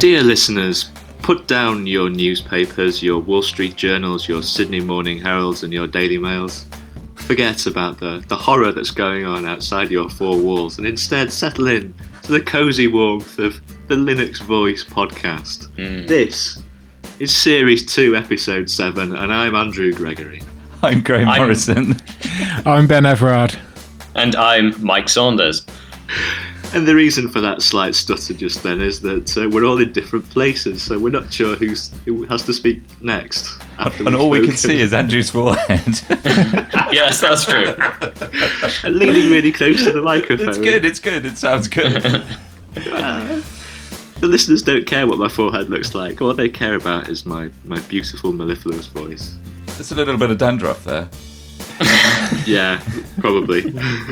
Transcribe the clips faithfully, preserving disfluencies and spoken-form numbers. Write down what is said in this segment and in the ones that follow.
Dear listeners, put down your newspapers, your Wall Street Journals, your Sydney Morning Heralds and your Daily Mails. Forget about the, the horror that's going on outside your four walls and instead settle in to the cosy warmth of the Linux Voice podcast. Mm. This is Series two, Episode seven, and I'm Andrew Gregory. I'm Graham I'm... Morrison. I'm Ben Everard. And I'm Mike Saunders. And the reason for that slight stutter just then is that uh, we're all in different places, so we're not sure who's, who has to speak next. And all we can see is Andrew's forehead. Yes, that's true. And leaning really close to the microphone. It's good, it's good, it sounds good. uh, the listeners don't care what my forehead looks like. All they care about is my, my beautiful, mellifluous voice. There's a little bit of dandruff there. Yeah, probably.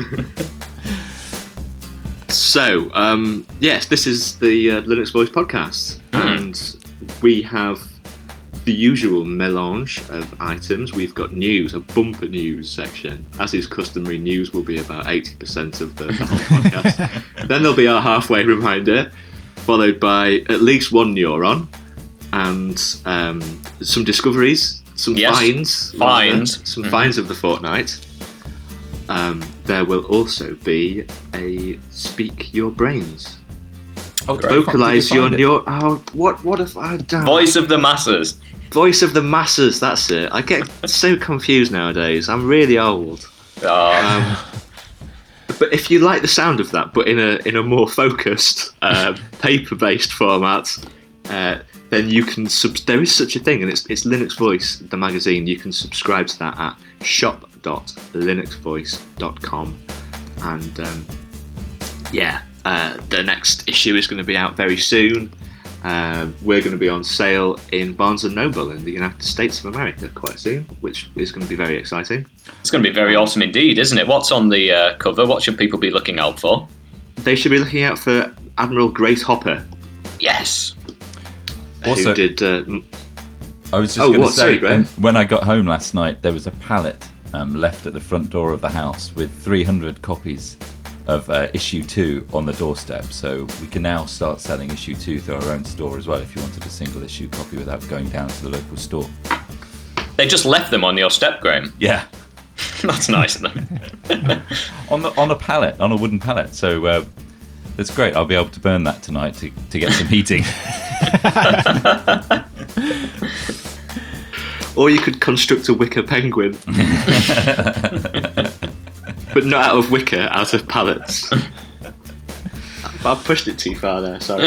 So, um, yes, this is the uh, Linux Voice podcast, mm. and we have the usual melange of items. We've got news, a bumper news section. As is customary, news will be about eighty percent of the, the whole podcast. Then there'll be our halfway reminder, followed by at least one neuron, and um, some discoveries, some yes. finds, finds. Rather, some mm-hmm. finds of the fortnight. Um, there will also be a Speak Your Brains. Oh, vocalize your your. Oh, what what have I done? Voice of the masses. Voice of the masses. That's it. I get so confused nowadays. I'm really old. Oh. Um, but if you like the sound of that, but in a in a more focused uh, paper-based format, uh, then you can. Sub- there is such a thing, and it's it's Linux Voice, the magazine. You can subscribe to that at shop dot linux voice dot com, and um, yeah, uh, the next issue is going to be out very soon. Uh, we're going to be on sale in Barnes and Noble in the United States of America quite soon, which is going to be very exciting. It's going to be very awesome indeed, isn't it? What's on the uh, cover? What should people be looking out for? They should be looking out for Admiral Grace Hopper. Yes. Also, who did? Uh, I was just oh, going to what? say, Sorry, Graham. When I got home last night, there was a pallet um, left at the front door of the house with three hundred copies of uh, issue two on the doorstep. So we can now start selling issue two through our own store as well if you wanted a single issue copy without going down to the local store. They just left them on your step, Graham. Yeah. That's nice of them. on the on a pallet, on a wooden pallet. So uh, it's great. I'll be able to burn that tonight to, to get some heating. Or you could construct a wicker penguin. But not out of wicker, out of pallets. I've pushed it too far there, sorry.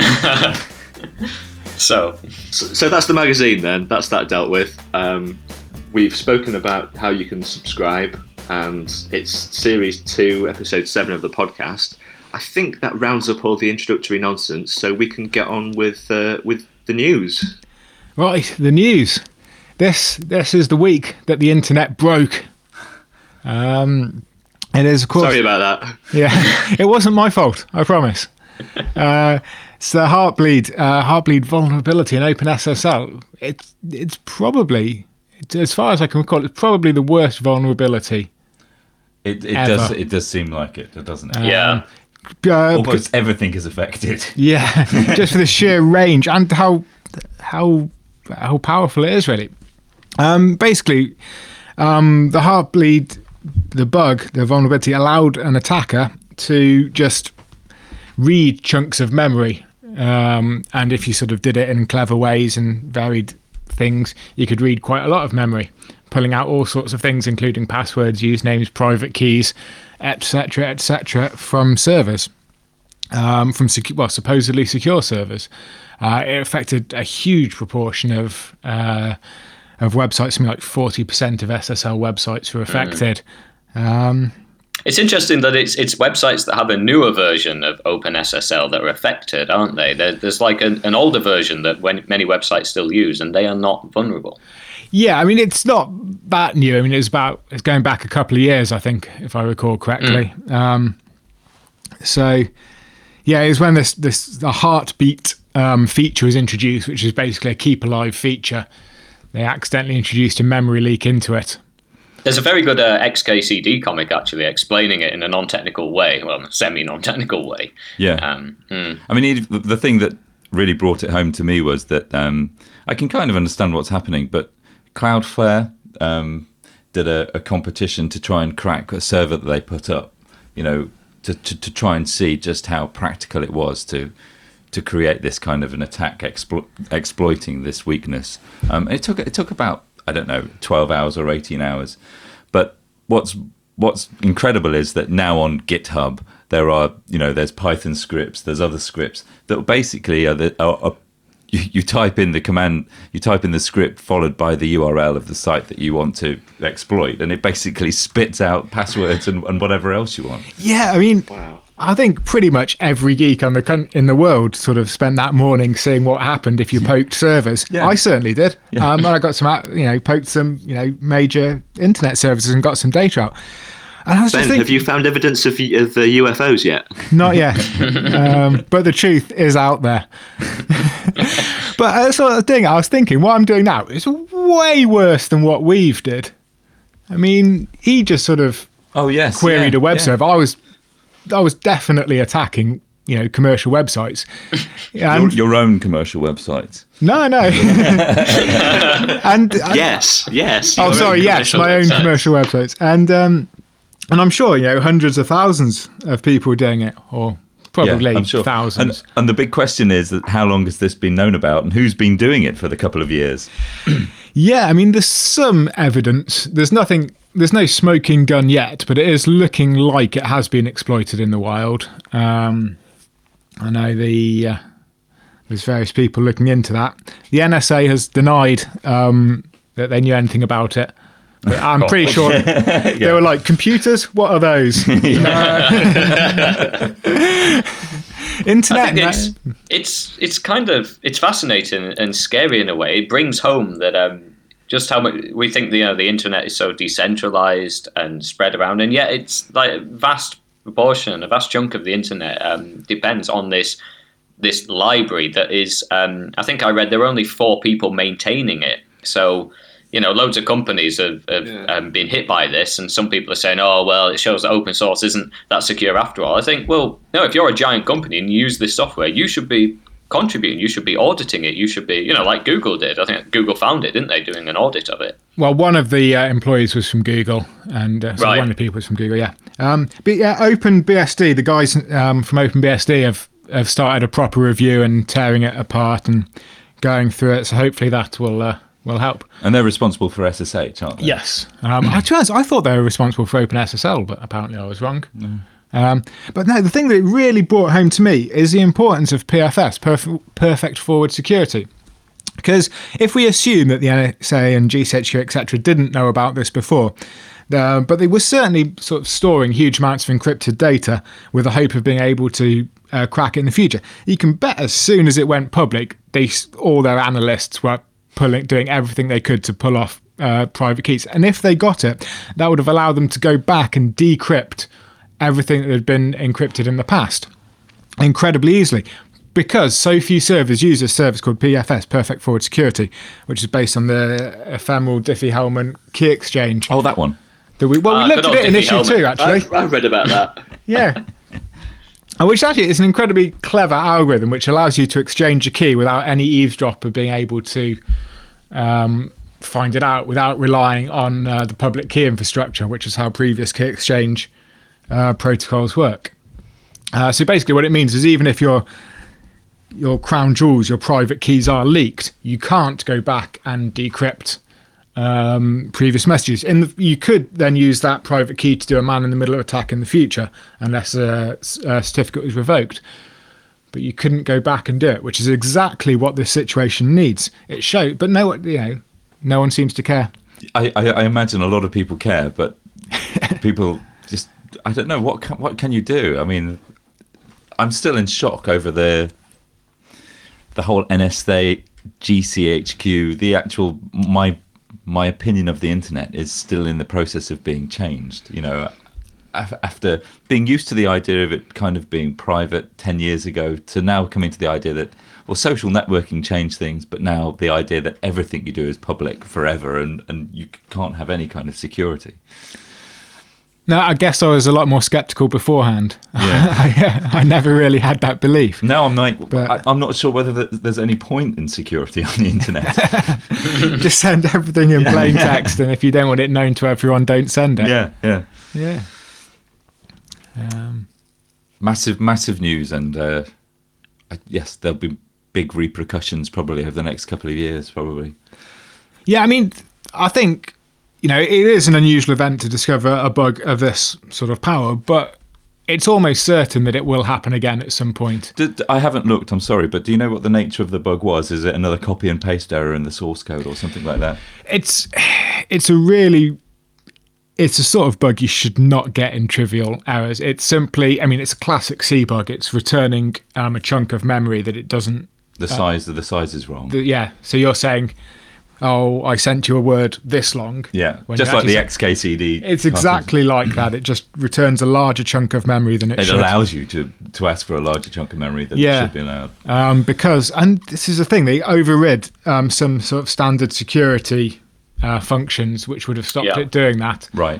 so. so so that's the magazine then, that's that dealt with. Um, we've spoken about how you can subscribe, and it's Series two, Episode seven of the podcast. I think that rounds up all the introductory nonsense, so we can get on with uh, with the news. Right, the news. This this is the week that the internet broke. Um, it is, of course. Sorry about that. Yeah, it wasn't my fault, I promise. Uh, it's the Heartbleed uh, Heartbleed vulnerability in OpenSSL. It's it's probably, it's, as far as I can recall, it's probably the worst vulnerability. It it ever. does it does seem like it, doesn't it? Um, yeah. Uh, Almost everything is affected. Yeah, just for the sheer range and how how how powerful it is, really. Um, basically, um, the Heartbleed, the bug, the vulnerability allowed an attacker to just read chunks of memory. Um, and if you sort of did it in clever ways and varied things, you could read quite a lot of memory, pulling out all sorts of things, including passwords, usernames, private keys, et cetera, et cetera, from servers, um, from secu- well, supposedly secure servers. Uh, it affected a huge proportion of uh, of websites. Something like forty percent of S S L websites were affected. Mm. Um, it's interesting that it's it's websites that have a newer version of OpenSSL that are affected, aren't they? There, there's like an, an older version that when many websites still use, and they are not vulnerable. Yeah, I mean, it's not that new. I mean, it's about it's going back a couple of years, I think, if I recall correctly. Mm. Um, so, yeah, it was when this this the heartbeat um, feature was introduced, which is basically a keep alive feature. They accidentally introduced a memory leak into it. There's a very good uh, X K C D comic actually explaining it in a non-technical way, well, semi non-technical way. Yeah. Um, mm. I mean, the thing that really brought it home to me was that um, I can kind of understand what's happening, but Cloudflare um, did a, a competition to try and crack a server that they put up, you know, to, to, to try and see just how practical it was to to create this kind of an attack explo- exploiting this weakness. Um, it took it took about, I don't know, twelve hours or eighteen hours. But what's what's incredible is that now on GitHub there are, you know, there's Python scripts, there's other scripts that basically are the are, are you, you type in the command, you type in the script followed by the U R L of the site that you want to exploit, and it basically spits out passwords and, and whatever else you want. Yeah, I mean, Wow. I think pretty much every geek on the con- in the world sort of spent that morning seeing what happened if you poked servers. Yeah. I certainly did. Yeah. Um, and I got some, uh, you know, poked some, you know, major internet services and got some data out. And I was Ben, just thinking, have you found evidence of, of the U F Os yet? not yet, um, but the truth is out there. But that's sort of thing. I was thinking, what I'm doing now is way worse than what Weave did. I mean, he just sort of Oh yes, queried yeah, a web yeah. server. I was, I was definitely attacking, you know, commercial websites. Your, And your own commercial websites. no, no. and and- Yes, yes. oh, your sorry, own yes, commercial my own website. commercial websites, and um, and I'm sure, you know, hundreds of thousands of people doing it, or probably I'm sure. thousands. And, and the big question is that how long has this been known about, and who's been doing it for the couple of years? Yeah, I mean, there's some evidence. There's nothing. There's no smoking gun yet, but it is looking like it has been exploited in the wild. Um, I know the uh, there's various people looking into that. The N S A has denied um, that they knew anything about it. But I'm pretty sure they were like, computers. What are those? Internet. I think it's it's it's kind of it's fascinating and scary in a way. It brings home that um, just how much we think the you know, the internet is so decentralized and spread around, and yet it's like a vast proportion, a vast chunk of the internet um, depends on this this library that is. Um, I think I read there are only four people maintaining it, so. You know, loads of companies have, have Yeah. um, been hit by this, and some people are saying, "Oh, well, it shows that open source isn't that secure after all." I think, well, no, if you're a giant company and you use this software, you should be contributing, you should be auditing it, you should be, you know, like Google did. I think Google found it, didn't they, doing an audit of it? Well, one of the uh, employees was from Google, and uh, so Right. one of the people was from Google. Yeah, um, but yeah, OpenBSD. The guys um, from OpenBSD have have started a proper review and tearing it apart and going through it. So hopefully that will uh, will help. And they're responsible for S S H, aren't they? Yes. Um, I, to be honest, I thought they were responsible for OpenSSL, but apparently I was wrong. Um, but no, the thing that it really brought home to me is the importance of P F S, perf- Perfect Forward Security. Because if we assume that the N S A and G C H Q, et cetera, didn't know about this before, uh, but they were certainly sort of storing huge amounts of encrypted data with the hope of being able to uh, crack it in the future. You can bet as soon as it went public, they all their analysts were pulling, doing everything they could to pull off uh, private keys. And if they got it, that would have allowed them to go back and decrypt everything that had been encrypted in the past incredibly easily. Because so few servers use a service called P F S, Perfect Forward Security, which is based on the ephemeral Diffie-Hellman key exchange. Oh, that one. That we, well, Ah, we looked good at old it in issue Diffie-Hellman. two, actually. I, I read about that. Yeah. And which actually is an incredibly clever algorithm which allows you to exchange a key without any eavesdropper being able to um, find it out without relying on uh, the public key infrastructure, which is how previous key exchange uh, protocols work. Uh, so basically what it means is even if your your crown jewels, your private keys are leaked, you can't go back and decrypt um, previous messages. In the, you could then use that private key to do a man-in-the-middle attack in the future, unless a, a certificate was revoked. But you couldn't go back and do it, which is exactly what this situation needs. It showed, but no, you know, no one seems to care. I, I, I imagine a lot of people care, but people just, I don't know, what can, what can you do? I mean, I'm still in shock over the the whole N S A, G C H Q, the actual, my my opinion of the internet is still in the process of being changed. You know, af- after being used to the idea of it kind of being private ten years ago to now coming to the idea that, well, social networking changed things, but now the idea that everything you do is public forever and, and you can't have any kind of security. No, I guess I was a lot more skeptical beforehand. Yeah. I, I never really had that belief. Now I'm like, But- I, I'm not sure whether th- there's any point in security on the internet. Just send everything in plain text, and if you don't want it known to everyone, don't send it. yeah, yeah. Yeah. Um, Massive, massive news, and uh, I- yes, there'll be big repercussions probably over the next couple of years, probably. yeah, I mean, I think, you know, it is an unusual event to discover a bug of this sort of power, but it's almost certain that it will happen again at some point. Did, I haven't looked, I'm sorry, but do you know what the nature of the bug was? Is it another copy and paste error in the source code or something like that? It's it's a really it's a sort of bug you should not get in trivial errors. It's simply, I mean, it's a classic C bug. It's returning um, a chunk of memory that it doesn't. The size of the size is wrong. The, yeah, so you're saying, "Oh, I sent you a word this long." Yeah, when just you like the actually X K C D. It's exactly like that. It just returns a larger chunk of memory than it, It should. allows you to, to ask for a larger chunk of memory than Yeah. should be allowed. Um, because, and this is the thing, they overrid um, some sort of standard security uh, functions, which would have stopped Yeah. it doing that. Right.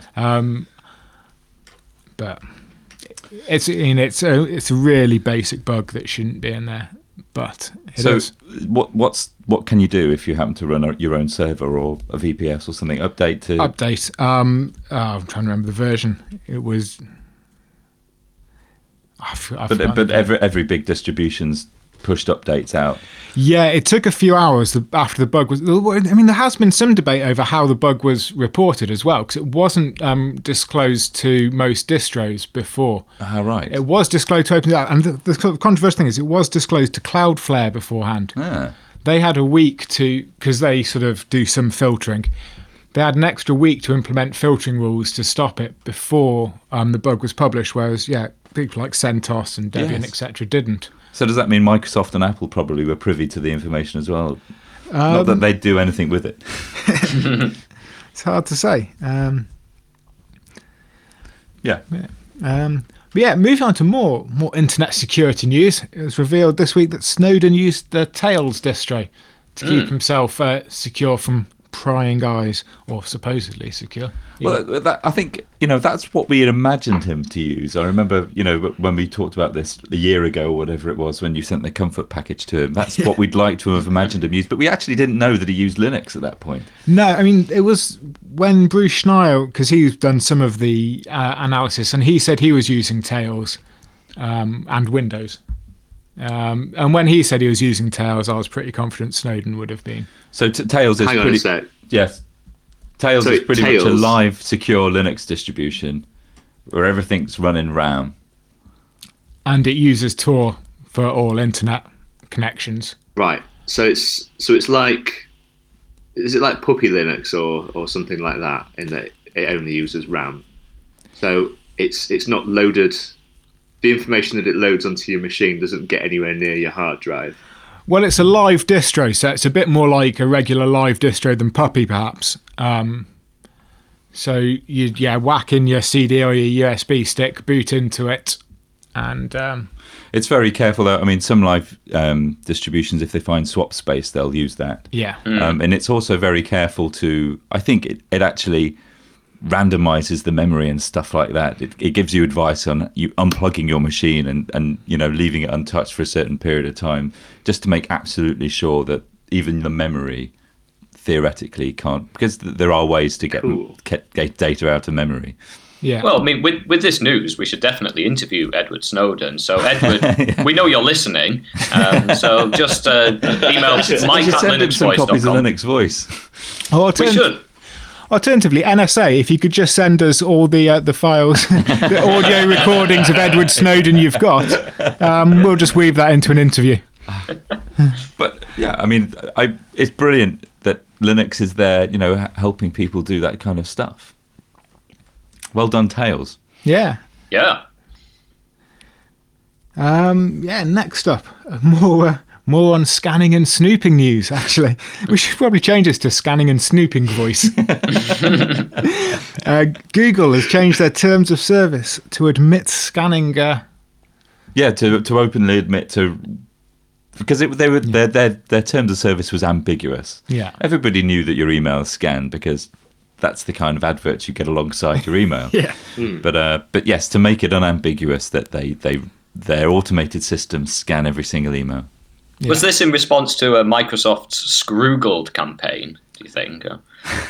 But it's, I mean, it's a it's a really basic bug that shouldn't be in there. But it so, is. what what's what can you do if you happen to run a, your own server or a V P S or something? Update to Update. Um, oh, I'm trying to remember the version. It was. I've, I've but forgotten but the- every every big distribution's pushed updates out. Yeah, it took a few hours after the bug was. I mean, there has been some debate over how the bug was reported as well, because it wasn't um, disclosed to most distros before. Ah, right. It was disclosed to OpenAI, and the, the sort of controversial thing is, it was disclosed to Cloudflare beforehand. Ah. They had a week to, because they sort of do some filtering. They had an extra week to implement filtering rules to stop it before um, the bug was published. Whereas, yeah, people like CentOS and Debian, Yes. et cetera, didn't. So does that mean Microsoft and Apple probably were privy to the information as well? Not Um, that they'd do anything with it. It's hard to say. Um, Yeah. Um, but yeah, moving on to more more internet security news. It was revealed this week that Snowden used the Tails distro to keep himself uh, secure from prying eyes, or supposedly secure. Well, that, I think, you know, that's what we had imagined him to use. I remember, you know, when we talked about this a year ago or whatever it was, when you sent the comfort package to him, that's what we'd like to have imagined him use. But we actually didn't know that he used Linux at that point. No, I mean, it was when Bruce Schneier, because he's done some of the uh, analysis, and he said he was using Tails um, and Windows. Um, and when he said he was using Tails, I was pretty confident Snowden would have been. So t- Tails is Hang on pretty... a sec. Yes. Tails So is pretty much a Tails- live, secure Linux distribution where everything's running RAM. And it uses Tor for all internet connections. Right. So it's so it's like, is it like Puppy Linux or or something like that? In that it only uses RAM. So it's it's not loaded. The information that it loads onto your machine doesn't get anywhere near your hard drive. Well, it's a live distro, so it's a bit more like a regular live distro than Puppy, perhaps. Um, so you yeah whack in your C D or your U S B stick, boot into it, and um, It's very careful, though. I mean, some live um, distributions, if they find swap space, they'll use that. yeah, Um, and it's also very careful to, I think it, it actually randomizes the memory and stuff like that. It, it gives you advice on you unplugging your machine and, and, you know, leaving it untouched for a certain period of time, just to make absolutely sure that even the memory theoretically can't, because th- there are ways to get, Cool. get, get data out of memory. yeah. Well, I mean, with, with this news, we should definitely interview Edward Snowden. So, Edward, we know you're listening. Um, so just uh, email We should mike at send him some copies of linuxvoice dot com. Linux Voice. Or We altern- should. Alternatively, N S A, if you could just send us all the uh, the files, the audio recordings of Edward Snowden you've got, um, we'll just weave that into an interview. But yeah, I mean, I, it's brilliant that Linux is there, you know, h- helping people do that kind of stuff. Well done, Tails. Yeah. Yeah. Um, yeah, next up, uh, more uh, more on scanning and snooping news, actually. We should probably change this to scanning and snooping voice. uh, Google has changed their terms of service to admit scanning. Uh, Yeah, to to openly admit to, because it, they were their, their their terms of service was ambiguous. Yeah. Everybody knew that your email is scanned because that's the kind of adverts you get alongside your email. Yeah. But uh, but yes, to make it unambiguous that they they their automated systems scan every single email. Yeah. Was this in response to a Microsoft's Scroogled campaign, do you think? Or-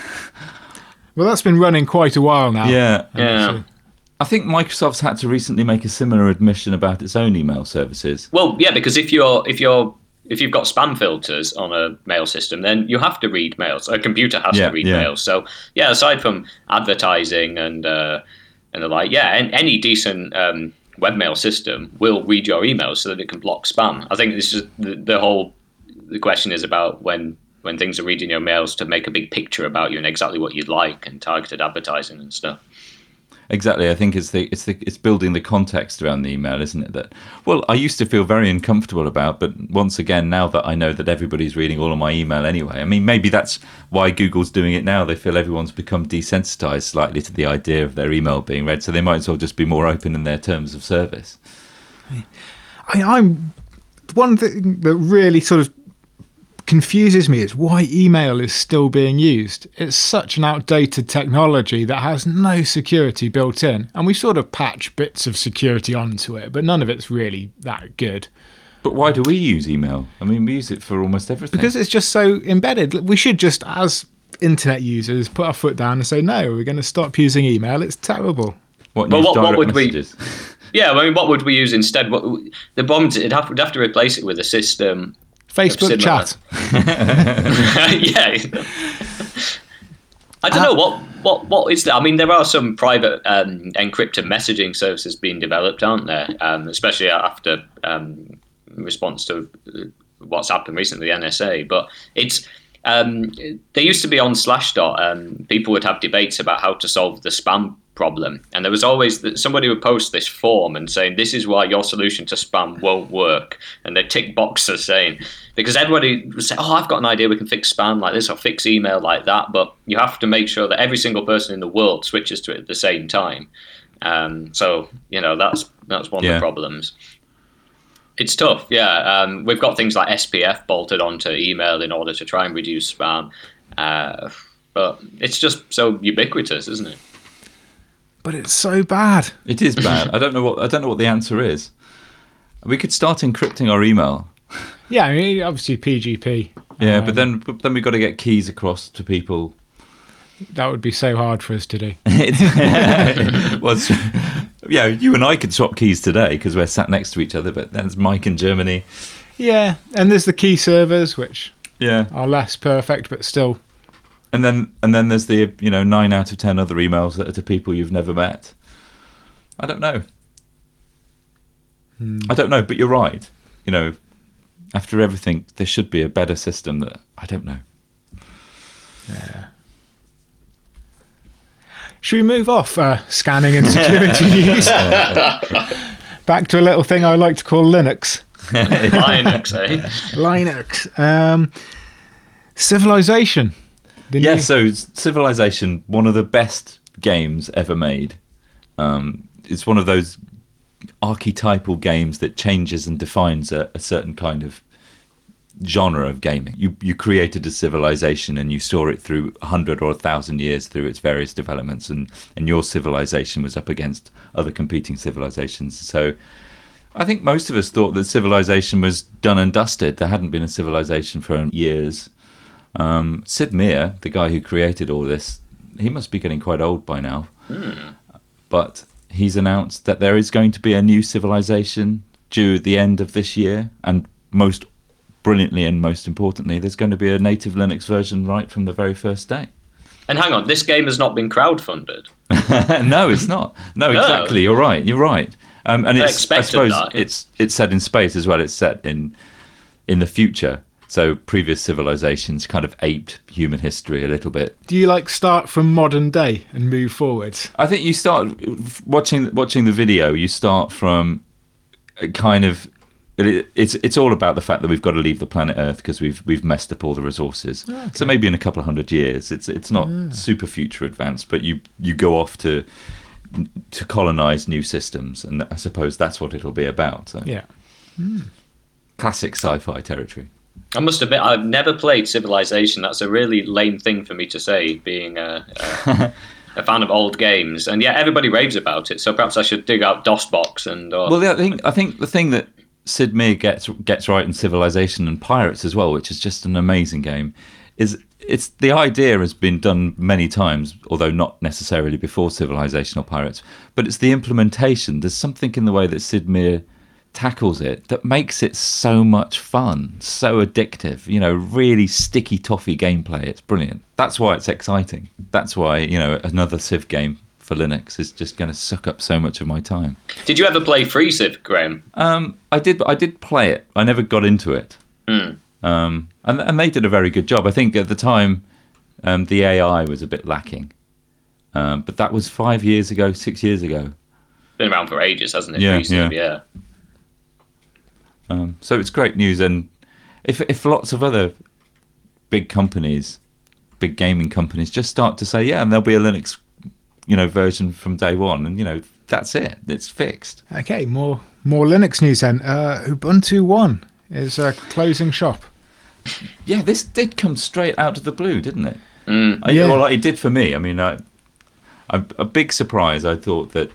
Well, that's been running quite a while now. Yeah. Yeah. So- I think Microsoft's had to recently make a similar admission about its own email services. Well, yeah, because if you're if you're if you've got spam filters on a mail system, then you have to read mails. A computer has Yeah, to read yeah. mails. So yeah, aside from advertising and uh, and the like, yeah, and any decent um, webmail system will read your emails so that it can block spam. I think this is the, the whole the question is about when when things are reading your mails to make a big picture about you and exactly what you'd like and targeted advertising and stuff. Exactly. I think it's the it's the it's building the context around the email, isn't it? That well, I used to feel very uncomfortable about, but once again, now that I know that everybody's reading all of my email anyway, I mean, maybe that's why Google's doing it now. They feel everyone's become desensitized slightly to the idea of their email being read, so they might as well just be more open in their terms of service. I, I'm one thing that really sort of confuses me is why email is still being used. It's such an outdated technology that has no security built in, and we sort of patch bits of security onto it, but none of it's really that good. But why do we use email? I mean, we use it for almost everything. Because it's just so embedded. We should just, as internet users, put our foot down and say, no, we're going to stop using email. It's terrible. what, Well, use what- what direct would we- messages? Yeah, I mean, what would we use instead? What the bomb? It'd have, we'd have to replace it with a system. Facebook Similar. chat. Yeah. I don't know what what what is that. I mean, there are some private um, encrypted messaging services being developed, aren't there? Um, especially after um, response to what's happened recently, the N S A. But it's um, they used to be on Slashdot. Um, people would have debates about how to solve the spam problem, and there was always that somebody would post this form and saying this is why your solution to spam won't work, and they tick boxes saying because everybody would say, oh, I've got an idea, we can fix spam like this or fix email like that, but you have to make sure that every single person in the world switches to it at the same time. Um, so you know that's that's one Yeah. of the problems. It's tough, yeah. Um, we've got things like S P F bolted onto email in order to try and reduce spam, uh, but it's just so ubiquitous, isn't it? But it's so bad. It is bad. I don't know what I don't know what the answer is. We could start encrypting our email. Yeah, I mean, obviously P G P. Yeah, Um, but then but then we've got to get keys across to people. That would be so hard for us to do. well, it's- yeah, you and I could swap keys today because we're sat next to each other. But there's Mike in Germany. Yeah, and there's the key servers, which Yeah, are less perfect, but still. and then and then there's the you know nine out of ten other emails that are to people you've never met. I don't know. I don't know, but you're right. You know, after everything, there should be a better system. That I don't know. Should we move off uh, scanning and security news? Back to a little thing I like to call Linux. Linux, eh? Linux. Um, Civilization. The Yeah, new- so Civilization, one of the best games ever made. Um, it's one of those archetypal games that changes and defines a, a certain kind of genre of gaming. You you created a civilization and you saw it through a hundred or a thousand years through its various developments, and, and your civilization was up against other competing civilizations. So I think most of us thought that Civilization was done and dusted. There hadn't been a Civilization for years. Um, Sid Meier, the guy who created all this, he must be getting quite old by now. But he's announced that there is going to be a new Civilization due at the end of this year, and most brilliantly and most importantly, there's going to be a native Linux version right from the very first day. And hang on, this game has not been crowdfunded. No, it's not. No, No. exactly. You're right. You're right. Um, and I it's, I expected suppose that, yeah. it's it's set in space as well. It's set in in the future. So previous civilizations kind of aped human history a little bit. Do you like start from modern day and move forwards? I think you start watching watching the video. You start from a kind of it, it's it's all about the fact that we've got to leave the planet Earth because we've we've messed up all the resources. So maybe in a couple of hundred years, it's it's not super future advanced, but you you go off to to colonize new systems, and I suppose that's what it'll be about. So Yeah. classic sci-fi territory. I must admit, I've never played Civilization. That's a really lame thing for me to say, being a, a, a fan of old games. And yeah, everybody raves about it. So perhaps I should dig out DOSBox and. Or... Well, I think I think the thing that Sid Meier gets gets right in Civilization and Pirates as well, which is just an amazing game, is it's the idea has been done many times, although not necessarily before Civilization or Pirates. But it's the implementation. There's something in the way that Sid Meier tackles it that makes it so much fun, so addictive, you know, really sticky toffee gameplay. It's brilliant. That's why it's exciting. That's why, you know, another Civ game for Linux is just going to suck up so much of my time. Did you ever play Free Civ, Graham? Um, I did. I did play it. I never got into it. Mm. Um, and and they did a very good job. I think at the time, um, the A I was a bit lacking. Um, but that was five years ago, six years ago. Been around for ages, hasn't it? Yeah, Free Civ, yeah. yeah. Um, so it's great news, and if if lots of other big companies, big gaming companies, just start to say, yeah, and there'll be a Linux, you know, version from day one, and you know, that's it, it's fixed. Okay, more more Linux news then. Uh, Ubuntu One is uh, closing shop. Yeah, this did come straight out of the blue, didn't it? Mm. I, Yeah. Well, it did for me. I mean, I, I, a big surprise. I thought that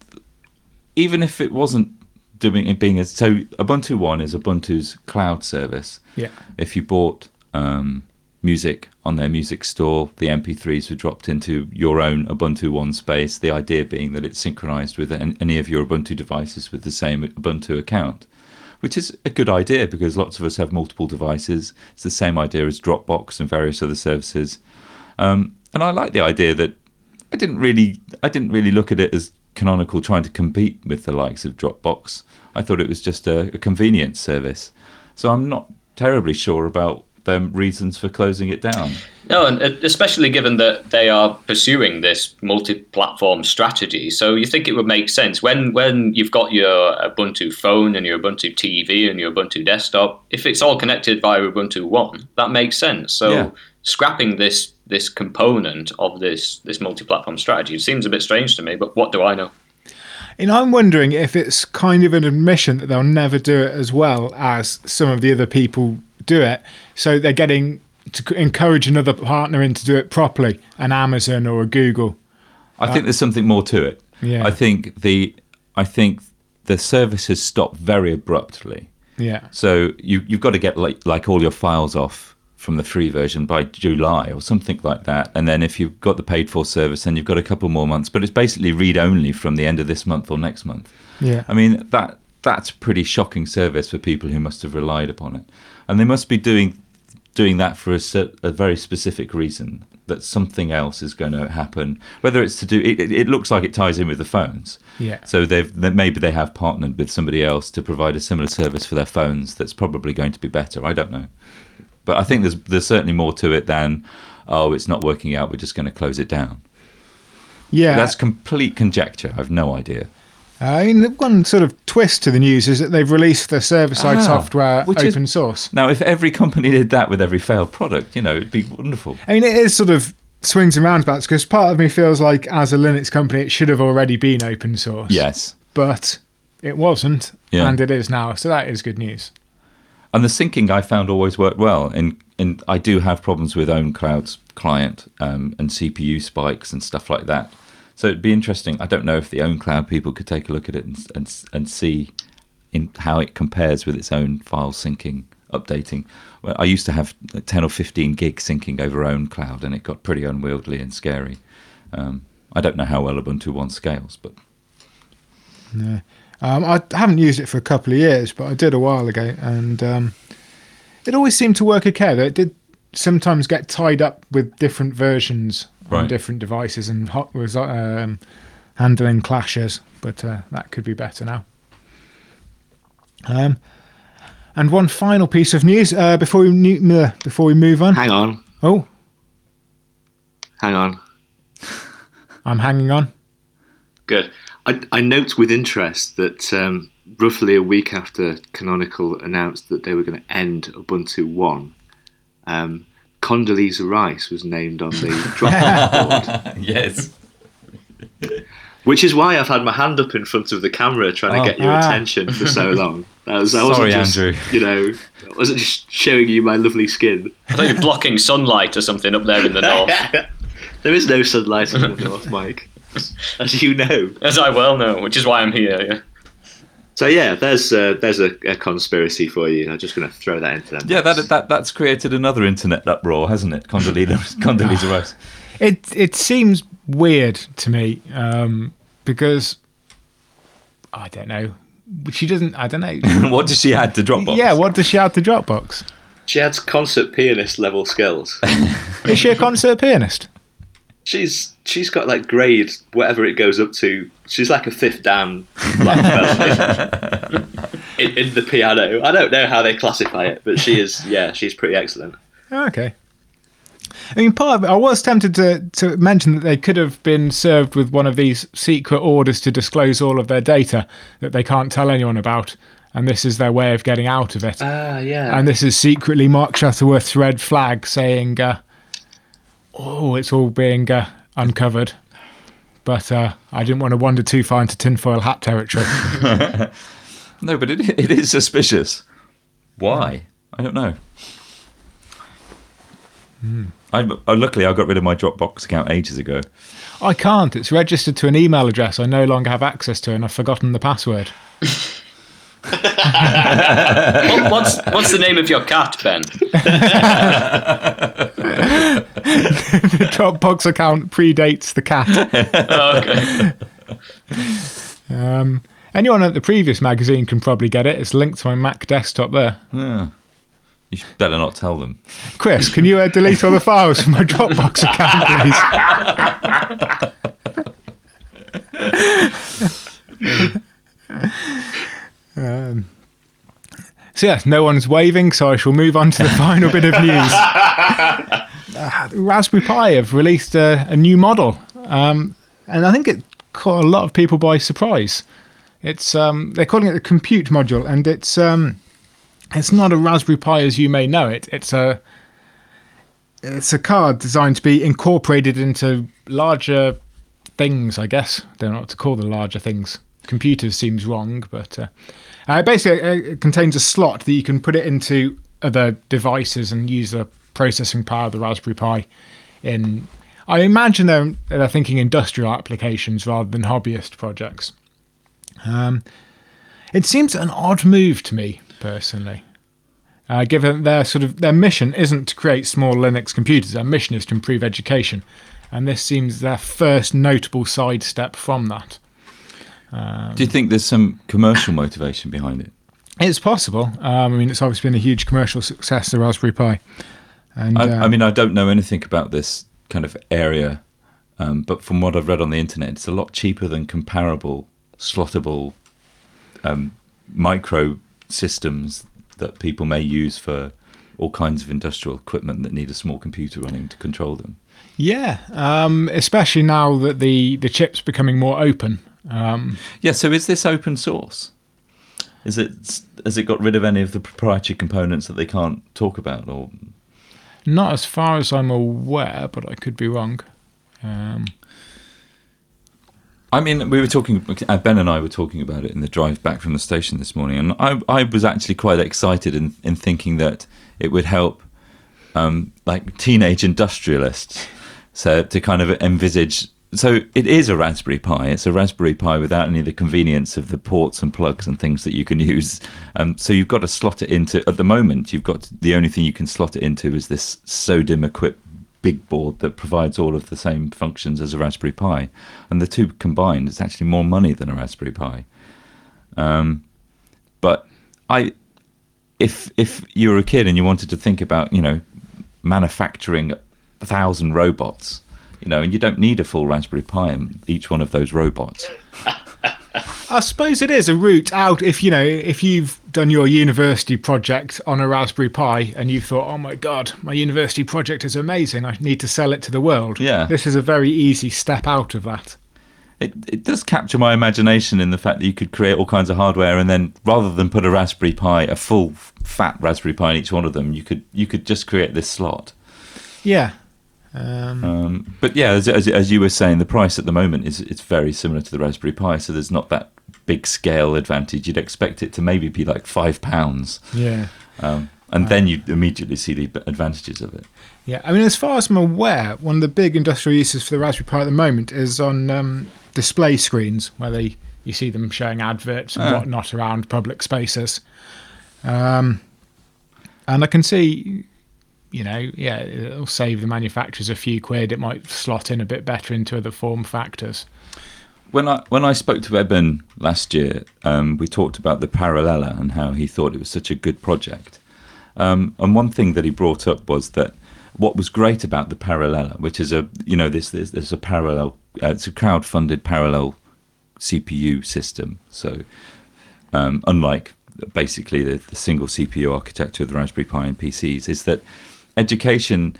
even if it wasn't doing it being as so, Ubuntu One is Ubuntu's cloud service. Yeah. If you bought um, music on their music store, the M P threes were dropped into your own Ubuntu One space. The idea being that it's synchronized with an- any of your Ubuntu devices with the same Ubuntu account, which is a good idea because lots of us have multiple devices. It's the same idea as Dropbox and various other services. Um, and I like the idea that I didn't really, I didn't really look at it as Canonical trying to compete with the likes of Dropbox. I thought it was just a, a convenience service. So I'm not terribly sure about the reasons for closing it down. No, and especially given that they are pursuing this multi-platform strategy. So you think it would make sense when when you've got your Ubuntu phone and your Ubuntu T V and your Ubuntu desktop, if it's all connected via Ubuntu One, that makes sense. So Yeah. scrapping this this component of this this multi-platform strategy seems a bit strange to me, but what do I know? And I'm wondering if it's kind of an admission that they'll never do it as well as some of the other people do it. So they're getting to c- encourage another partner in to do it properly, an Amazon or a Google. I think there's something more to it. Yeah. I think the I think the service has stopped very abruptly. Yeah. So you you've got to get like like all your files off from the free version by July or something like that. And then if you've got the paid for service, then you've got a couple more months. But it's basically read only from the end of this month or next month. Yeah. I mean, that that's a pretty shocking service for people who must have relied upon it. And they must be doing doing that for a, cer- a very specific reason, that something else is going to happen. Whether it's to do, it, it, it looks like it ties in with the phones. Yeah. So they've they, maybe they have partnered with somebody else to provide a similar service for their phones that's probably going to be better. I don't know. But I think there's there's certainly more to it than, oh, it's not working out, we're just going to close it down. Yeah. That's complete conjecture. I've no idea. I mean, the one sort of twist to the news is that they've released their server-side Ah, software which is- open source. Now, if every company did that with every failed product, you know, it'd be wonderful. I mean, it is sort of swings and roundabouts because part of me feels like as a Linux company, it should have already been open source. Yes. But it wasn't, Yeah. and it is now. So that is good news. And the syncing I found always worked well. And, and I do have problems with OwnCloud's client um, and C P U spikes and stuff like that. So it'd be interesting. I don't know if the OwnCloud people could take a look at it and and, and see in how it compares with its own file syncing, updating. Well, I used to have ten or fifteen gig syncing over OwnCloud, and it got pretty unwieldy and scary. Um, I don't know how well Ubuntu One scales, but Yeah. Um, I haven't used it for a couple of years, but I did a while ago, and um, it always seemed to work okay. Though it did sometimes get tied up with different versions on Right. different devices and hot was um, handling clashes, but uh, that could be better now. Um, and one final piece of news uh, before we ne- uh, before we move on. Hang on, Oh, hang on. I'm hanging on. Good. I, I note with interest that um, roughly a week after Canonical announced that they were going to end Ubuntu One, um, Condoleezza Rice was named on the Dropbox board, yes. which is why I've had my hand up in front of the camera trying Oh. to get your Ah. attention for so long. That was, I wasn't Sorry, just, Andrew. You know, I wasn't just showing you my lovely skin. I thought you're blocking sunlight or something up there in the north. There is no sunlight in the north, Mike, as you know. As I well know, which is why I'm here. Yeah. So yeah, there's uh, there's a, a conspiracy for you. I'm just going to throw that into them. Yeah, that that that's created another internet uproar, hasn't it? Condoleezza, Condoleezza Rice. It it seems weird to me um, because I don't know. She doesn't. I don't know. What does she add to Dropbox? Yeah, what does she add to Dropbox? She has concert pianist level skills. Is she a concert pianist? She's she's got like grade whatever it goes up to. She's like a fifth Dan black belt in, in the piano. I don't know how they classify it, but she is. Yeah, she's pretty excellent. Okay. I mean, part of it, I was tempted to, to mention that they could have been served with one of these secret orders to disclose all of their data that they can't tell anyone about, and this is their way of getting out of it. Ah, yeah. And this is secretly Mark Shuttleworth's red flag saying, uh, oh, it's all being uh, uncovered. But uh, I didn't want to wander too far into tinfoil hat territory. No, but it it is suspicious. Why? I don't know. Hmm. I, oh, luckily, I got rid of my Dropbox account ages ago. I can't. It's registered to an email address I no longer have access to, and I've forgotten the password. What, what's what's the name of your cat, Ben? The Dropbox account predates the cat. Oh, okay. Um, anyone at the previous magazine can probably get it. It's linked to my Mac desktop there. Yeah. You should better not tell them. Chris, can you uh, delete all the files from my Dropbox account, please? um, so yes, no one's waving, so I shall move on to the final bit of news. Uh, Raspberry Pi have released a, a new model, um, and I think it caught a lot of people by surprise. It's um, they're calling it the Compute module, and it's um, it's not a Raspberry Pi as you may know it. It's a it's a card designed to be incorporated into larger things, I guess. Don't know what to call the larger things. Computers seems wrong, but uh, uh, basically uh, it contains a slot that you can put it into other devices and use the processing power of the Raspberry Pi in, I imagine they're, they're thinking industrial applications rather than hobbyist projects. Um, it seems an odd move to me, personally. Uh, given their sort of their mission isn't to create small Linux computers, their mission is to improve education, and this seems their first notable sidestep from that. Um, Do you think there's some commercial motivation behind it? It's possible. Um, I mean, it's obviously been a huge commercial success, the Raspberry Pi. And, I, uh, I mean, I don't know anything about this kind of area, um, but from what I've read on the internet, it's a lot cheaper than comparable slottable um, micro systems that people may use for all kinds of industrial equipment that need a small computer running to control them. Yeah, um, especially now that the, the chip's becoming more open. Um, yeah, so is this open source? Is it has it got rid of any of the proprietary components that they can't talk about? Or not as far as I'm aware, but I could be wrong. Um, I mean, we were talking, Ben and I were talking about it in the drive back from the station this morning, and I, I was actually quite excited in, in thinking that it would help um, like teenage industrialists, so to kind of envisage. So it is a Raspberry Pi. It's a Raspberry Pi without any of the convenience of the ports and plugs and things that you can use. Um, so you've got to slot it into, at the moment, you've got, the only thing you can slot it into is this SODIMM equipped big board that provides all of the same functions as a Raspberry Pi. And the two combined, it's actually more money than a Raspberry Pi. Um, but I, if if you were a kid and you wanted to think about, you know, manufacturing a thousand robots, you know, and you don't need a full Raspberry Pi in each one of those robots. I suppose it is a route out if, you know, if you've done your university project on a Raspberry Pi and you thought, oh my God, my university project is amazing, I need to sell it to the world. Yeah. This is a very easy step out of that. It it does capture my imagination in the fact that you could create all kinds of hardware, and then rather than put a Raspberry Pi, a full fat Raspberry Pi in each one of them, you could you could just create this slot. Yeah. Um, Um, but yeah, as, as as you were saying, the price at the moment is it's very similar to the Raspberry Pi, so there's not that big scale advantage. You'd expect it to maybe be like five pounds. Yeah. Um, and then you immediately see the advantages of it. Yeah, I mean, as far as I'm aware, one of the big industrial uses for the Raspberry Pi at the moment is on um, display screens, where they you see them showing adverts and Oh. whatnot around public spaces. Um, and I can see, you know, yeah, it'll save the manufacturers a few quid. It might slot in a bit better into other form factors. When I when I spoke to Eben last year, um, we talked about the Parallella and how he thought it was such a good project. Um, and one thing that he brought up was that what was great about the Parallella, which is a you know this this there's a parallel, uh, it's a crowd-funded parallel C P U system. So um, unlike basically the, the single C P U architecture of the Raspberry Pi and P Cs, is that education.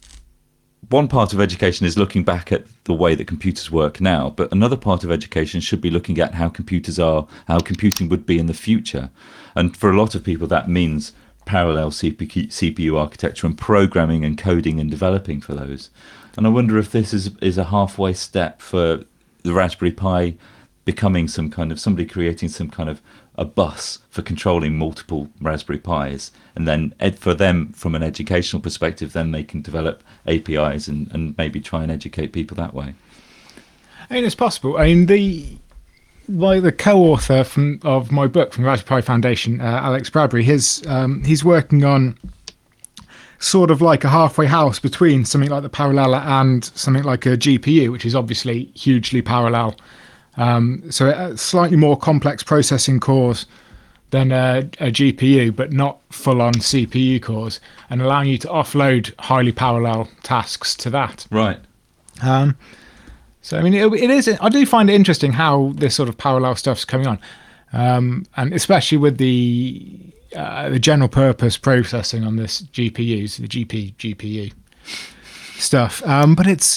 One part of education is looking back at the way that computers work now, but another part of education should be looking at how computers are, how computing would be in the future. And for a lot of people, that means parallel C P U architecture and programming and coding and developing for those. And I wonder if this is is a halfway step for the Raspberry Pi becoming some kind of, somebody creating some kind of a bus for controlling multiple Raspberry Pis, and then ed- for them from an educational perspective, then they can develop A P Is and, and maybe try and educate people that way. I mean, it's possible. I mean, the like the co-author from of my book from the Raspberry Pi Foundation, uh, Alex Bradbury, his um, he's working on sort of like a halfway house between something like the Parallella and something like a G P U, which is obviously hugely parallel. Um, so uh, slightly more complex processing cores than a, a G P U, but not full-on C P U cores, and allowing you to offload highly parallel tasks to that. Right. Um, so I mean, it, it is. I do find it interesting how this sort of parallel stuff's coming on, um, and especially with the uh, the general purpose processing on this G P Us, the G P G P U stuff. Um, but it's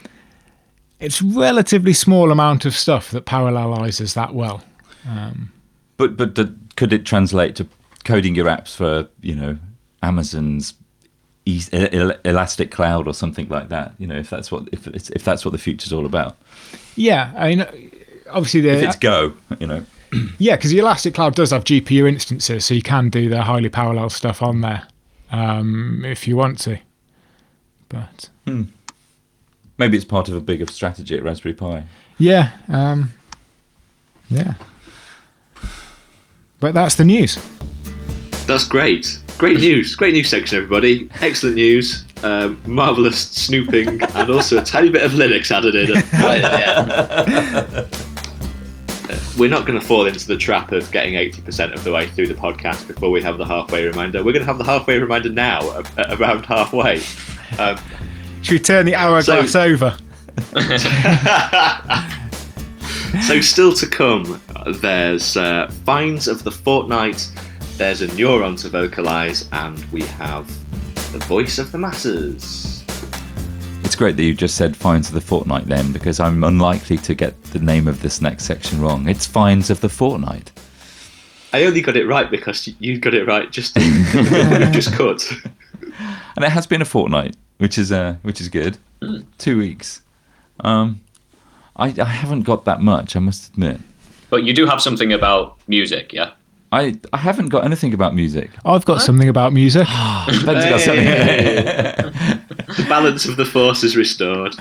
it's relatively small amount of stuff that parallelizes that well. Um, But but the, could it translate to coding your apps for, you know, Amazon's e- El- Elastic Cloud or something like that? You know, if that's what if it's, if that's what the future's all about. yeah, I mean, obviously the If it's Go, you know. yeah, because the Elastic Cloud does have G P U instances, so you can do the highly parallel stuff on there um, if you want to. But Maybe it's part of a bigger strategy at Raspberry Pi. yeah, um, yeah. But that's the news. That's great. Great news. Great news section, everybody. Excellent news. Um, marvellous snooping, and also a tiny bit of Linux added in. Right, yeah. Uh, We're not going to fall into the trap of getting eighty percent of the way through the podcast before we have the halfway reminder. We're going to have the halfway reminder now, uh, uh, around halfway. Um, Should we turn the hourglass So- over? So still to come, there's uh, Finds of the Fortnight, there's a Neuron to vocalise, and we have the Voice of the Masses. It's great that you just said Finds of the Fortnight then, because I'm unlikely to get the name of this next section wrong. It's Finds of the Fortnight. I only got it right because you got it right just just cut. And it has been a fortnight, which is uh, which is good. Two weeks. Um, I, I haven't got that much, I must admit. But you do have something about music, yeah? I, I haven't got anything about music. I've got something about music. Ben's got something. The balance of the force is restored.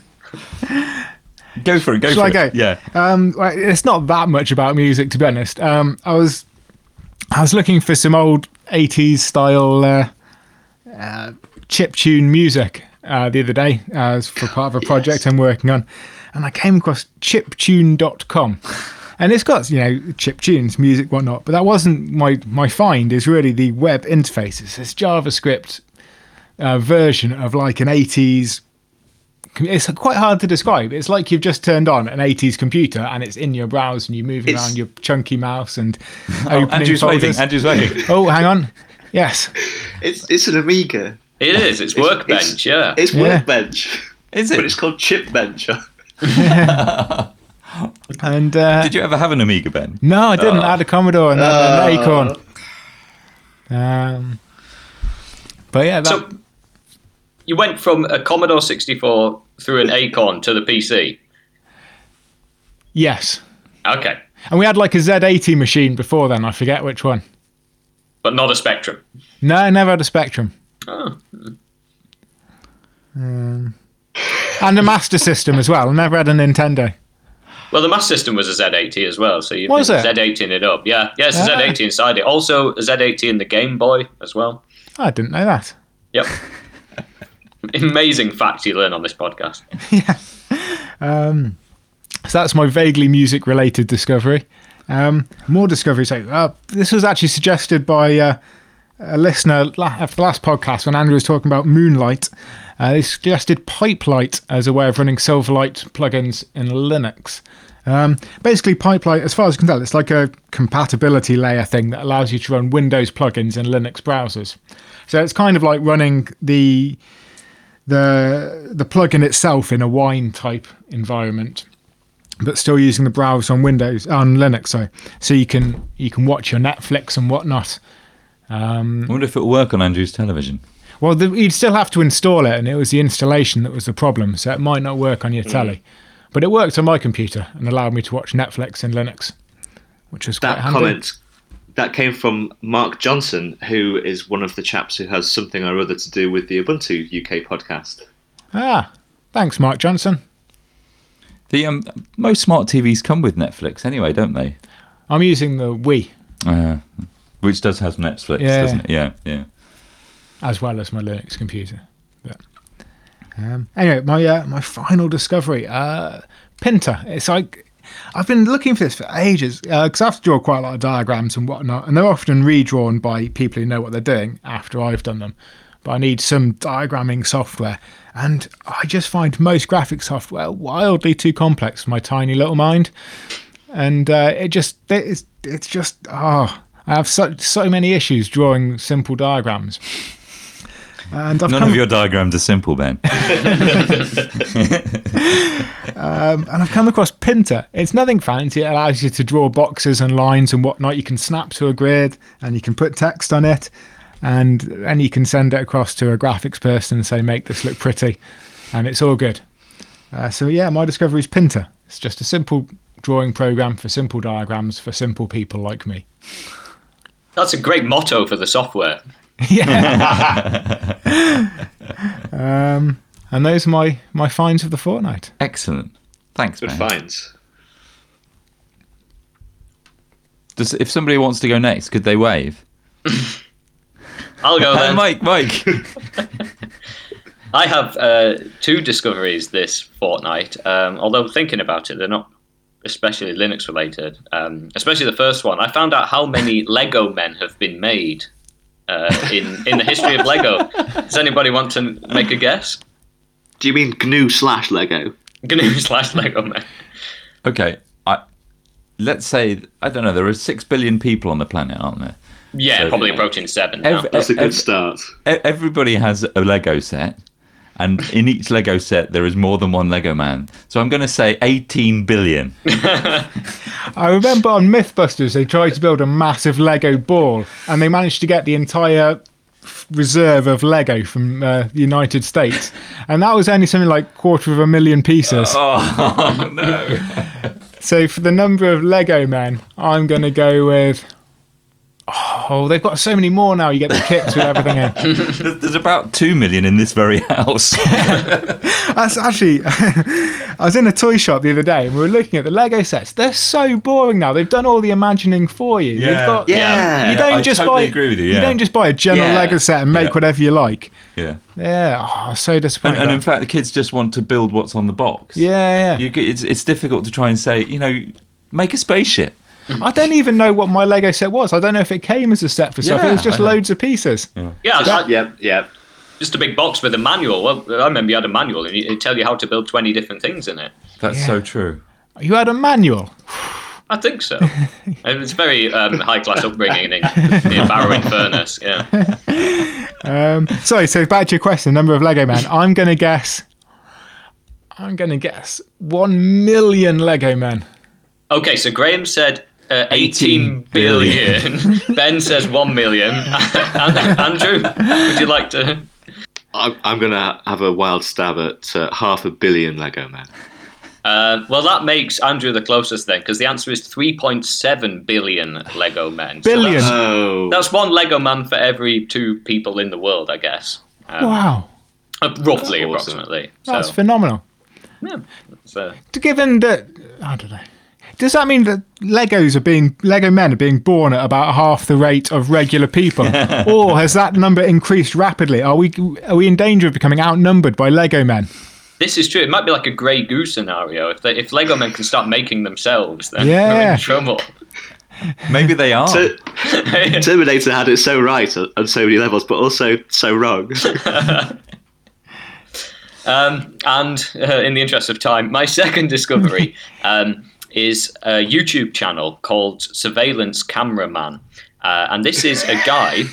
Go for it. Go Shall for I it. go? Yeah. Um, well, it's not that much about music, to be honest. Um, I was I was looking for some old eighties style uh, uh, chiptune music uh, the other day as for part of a project I'm working on, and I came across chiptune dot com. And it's got, you know, chip tunes, music, whatnot. But that wasn't my my find. Is really the web interface. It's this JavaScript uh, version of like an eighties. It's quite hard to describe. It's like you've just turned on an eighties computer and it's in your browser and you're moving It's- around your chunky mouse and Oh, opening Andrew's waving. folders. Andrew's waving. Oh, hang on. Yes. It's it's an Amiga. It is. It's Workbench, yeah. It's Yeah. Workbench. Is But it? it's called Chip Bench. And uh, Did you ever have an Amiga, Ben? no, I didn't. I had a Commodore and I had an Oh. Acorn. Um, but yeah, that, So you went from a Commodore sixty-four through an Acorn to the P C. yes. Okay. And we had like a Z eighty machine before then. I forget which one. But not a Spectrum. No, I never had a Spectrum. Oh. Um, and a Master System as well. I never had a Nintendo. Well, the Master System was a Z eighty as well, so you've Was been it? Z eighty-ing it up. Yeah, yeah, it's a Ah. Z eighty inside it. Also, a Z eighty in the Game Boy as well. I didn't know that. Yep. Amazing facts you learn on this podcast. Um, so that's my vaguely music-related discovery. Um, more discoveries. So, uh, this was actually suggested by uh, a listener la- after the last podcast when Andrew was talking about Moonlight. Uh, they suggested Pipelight as a way of running Silverlight plugins in Linux. Um, basically, Pipelight, as far as I can tell, it's like a compatibility layer thing that allows you to run Windows plugins in Linux browsers. So it's kind of like running the the the plugin itself in a wine type environment, but still using the browser on Windows on Linux. Sorry, so you can you can watch your Netflix and whatnot. Um, I wonder if it'll work on Andrew's television. well, the, you'd still have to install it, and it was the installation that was the problem. So it might not work on your telly, but it worked on my computer and allowed me to watch Netflix in Linux, which was quite That handy. comment that came from Mark Johnson, who is one of the chaps who has something or other to do with the Ubuntu U K podcast. Ah, thanks, Mark Johnson. The um, most smart T Vs come with Netflix anyway, don't they? I'm using the Wii Uh, which does have Netflix, Yeah. doesn't it? Yeah, yeah. as well as my Linux computer. But, um, anyway, my uh, my final discovery, uh, Pinter. It's like I've been looking for this for ages because I have to draw quite a lot of diagrams and whatnot, and they're often redrawn by people who know what they're doing after I've done them. But I need some diagramming software, and I just find most graphic software wildly too complex for my tiny little mind, and uh, it just it's it's just oh. I have so, so many issues drawing simple diagrams. And I've None come, of your diagrams are simple, Ben. um, and I've come across Pinter. It's nothing fancy. It allows you to draw boxes and lines and whatnot. You can snap to a grid and you can put text on it, and then you can send it across to a graphics person and say, make this look pretty, and it's all good. Uh, so yeah, my discovery is Pinter. It's just a simple drawing program for simple diagrams for simple people like me. That's a great motto for the software. Yeah. um, and those are my, my finds of the fortnight. Excellent. Thanks, Good Ben. finds. Does, if somebody wants to go next, could they wave? I'll go Uh, then. Mike, Mike. I have uh, two discoveries this fortnight. Um, although thinking about it, they're not especially Linux related. Um, especially the first one. I found out how many Lego men have been made uh, in in the history of Lego. Does anybody want to make a guess? Do you mean G N U slash Lego? G N U slash Lego men. Okay, I, let's say, I don't know, there are six billion people on the planet, aren't there? Yeah, So- probably approaching seven now. Ev- That's a good ev- start. e- Everybody has a Lego set, and in each Lego set there is more than one Lego man. So I'm going to say eighteen billion. I remember on Mythbusters, they tried to build a massive Lego ball, and they managed to get the entire f- reserve of Lego from uh, the United States, and that was only something like quarter of a million pieces. Oh, no. So for the number of Lego men, I'm going to go with. Oh, they've got so many more now. You get the kits with everything in. There's there's about two million in this very house. That's actually. I was in a toy shop the other day, and we were looking at the Lego sets. They're so boring now. They've done all the imagining for you. They've Yeah. got, Yeah. You don't I just totally buy. agree with you, yeah. don't just buy a general Yeah. Lego set and make Yeah. whatever you like. Yeah. Yeah. Oh, so And, disappointed. and in fact, the kids just want to build what's on the box. yeah, yeah. You, g- it's, it's difficult to try and say, you know, make a spaceship. I don't even know what my Lego set was. I don't know if it came as a set for stuff. It Yeah, was just I know. loads of pieces. Yeah, it's like Yep, yep. just a big box with a manual. Well, I remember you had a manual, and it'd tell you how to build twenty different things in it. That's Yeah. so true. You had a manual. I think so. And it's very um, high class upbringing in near Barrow in Furness. Yeah. Um, sorry. So back to your question, number of Lego men. I'm going to guess. I'm going to guess one million Lego men. Okay, so Graham said uh, eighteen eighteen billion. Ben says one million. And- Andrew, would you like to? I'm, I'm going to have a wild stab at uh, half a billion Lego men. Uh, well, that makes Andrew the closest then, because the answer is three point seven billion Lego men. So Billion? that's, Oh, that's one Lego man for every two people in the world, I guess. Um, Wow, uh, roughly, That's awesome. approximately. that's so, phenomenal. yeah, so, Given that, I don't know. Does that mean that Legos are being Lego men are being born at about half the rate of regular people, or has that number increased rapidly? Are we are we in danger of becoming outnumbered by Lego men? this is true. It might be like a Grey Goose scenario. If they, if Lego men can start making themselves, then Yeah. we're in trouble. Maybe they are. Ter- Terminator had it so right on on so many levels, but also so wrong. Um, and uh, in the interest of time, my second discovery um, is a YouTube channel called Surveillance Cameraman, uh, and this is a guy.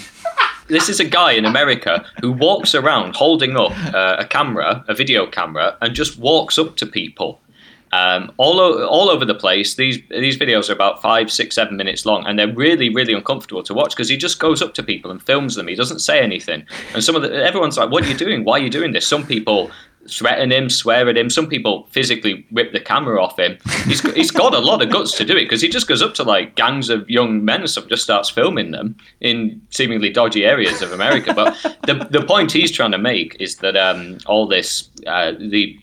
This is a guy in America who walks around holding up uh, a camera, a video camera, and just walks up to people. Um, all, o- all over the place. These these videos are about five, six, seven minutes long, and they're really, really uncomfortable to watch because he just goes up to people and films them. He doesn't say anything, and some of the everyone's like, "What are you doing? Why are you doing this?" Some people threaten him, swear at him. Some people physically rip the camera off him. He's he's got a lot of guts to do it because he just goes up to like gangs of young men and stuff, just starts filming them in seemingly dodgy areas of America. But the the point he's trying to make is that um, all this uh, the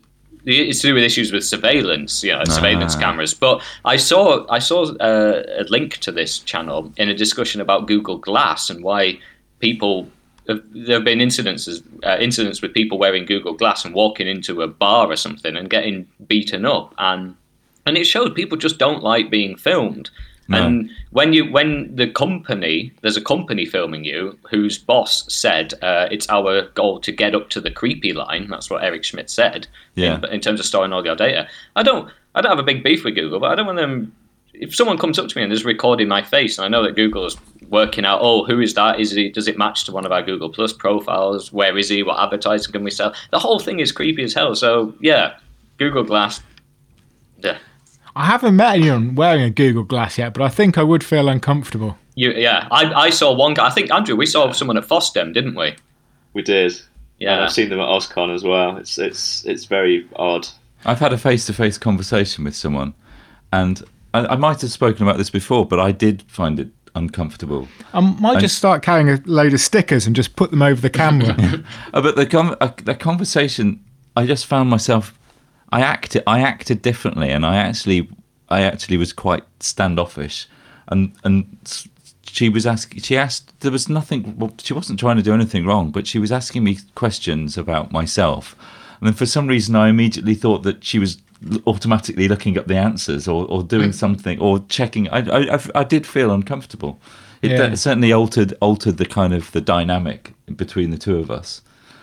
it's to do with issues with surveillance, you know, surveillance Ah. cameras. But I saw I saw uh, a link to this channel in a discussion about Google Glass and why people have, there have been incidences uh, incidents with people wearing Google Glass and walking into a bar or something and getting beaten up, and and it showed people just don't like being filmed. No. And when you when the company there's a company filming you whose boss said uh, it's our goal to get up to the creepy line. That's what Eric Schmidt said. Yeah. In, in terms of storing all your data, I don't I don't have a big beef with Google, but I don't want them. If someone comes up to me and is recording my face, and I know that Google is working out, oh, who is that? Is he? Does it match to one of our Google Plus profiles? Where is he? What advertising can we sell? The whole thing is creepy as hell. So yeah, Google Glass. Yeah. I haven't met anyone wearing a Google Glass yet, but I think I would feel uncomfortable. You, yeah, I, I saw one guy. I think Andrew, we saw someone at FOSDEM, didn't we? We did. Yeah. And I've seen them at OzCon as well. It's it's it's very odd. I've had a face-to-face conversation with someone, and I, I might have spoken about this before, but I did find it uncomfortable. I might just start carrying a load of stickers and just put them over the camera. Uh, but the con- uh, the conversation, I just found myself, I acted, I acted differently, and I actually, I actually was quite standoffish, and and s- she was asking, she asked, there was nothing, well, she wasn't trying to do anything wrong, but she was asking me questions about myself, and then for some reason I immediately thought that she was l- automatically looking up the answers or, or doing something or checking. I, I, I- I did feel uncomfortable. It Yeah. uh, certainly altered altered the kind of the dynamic between the two of us.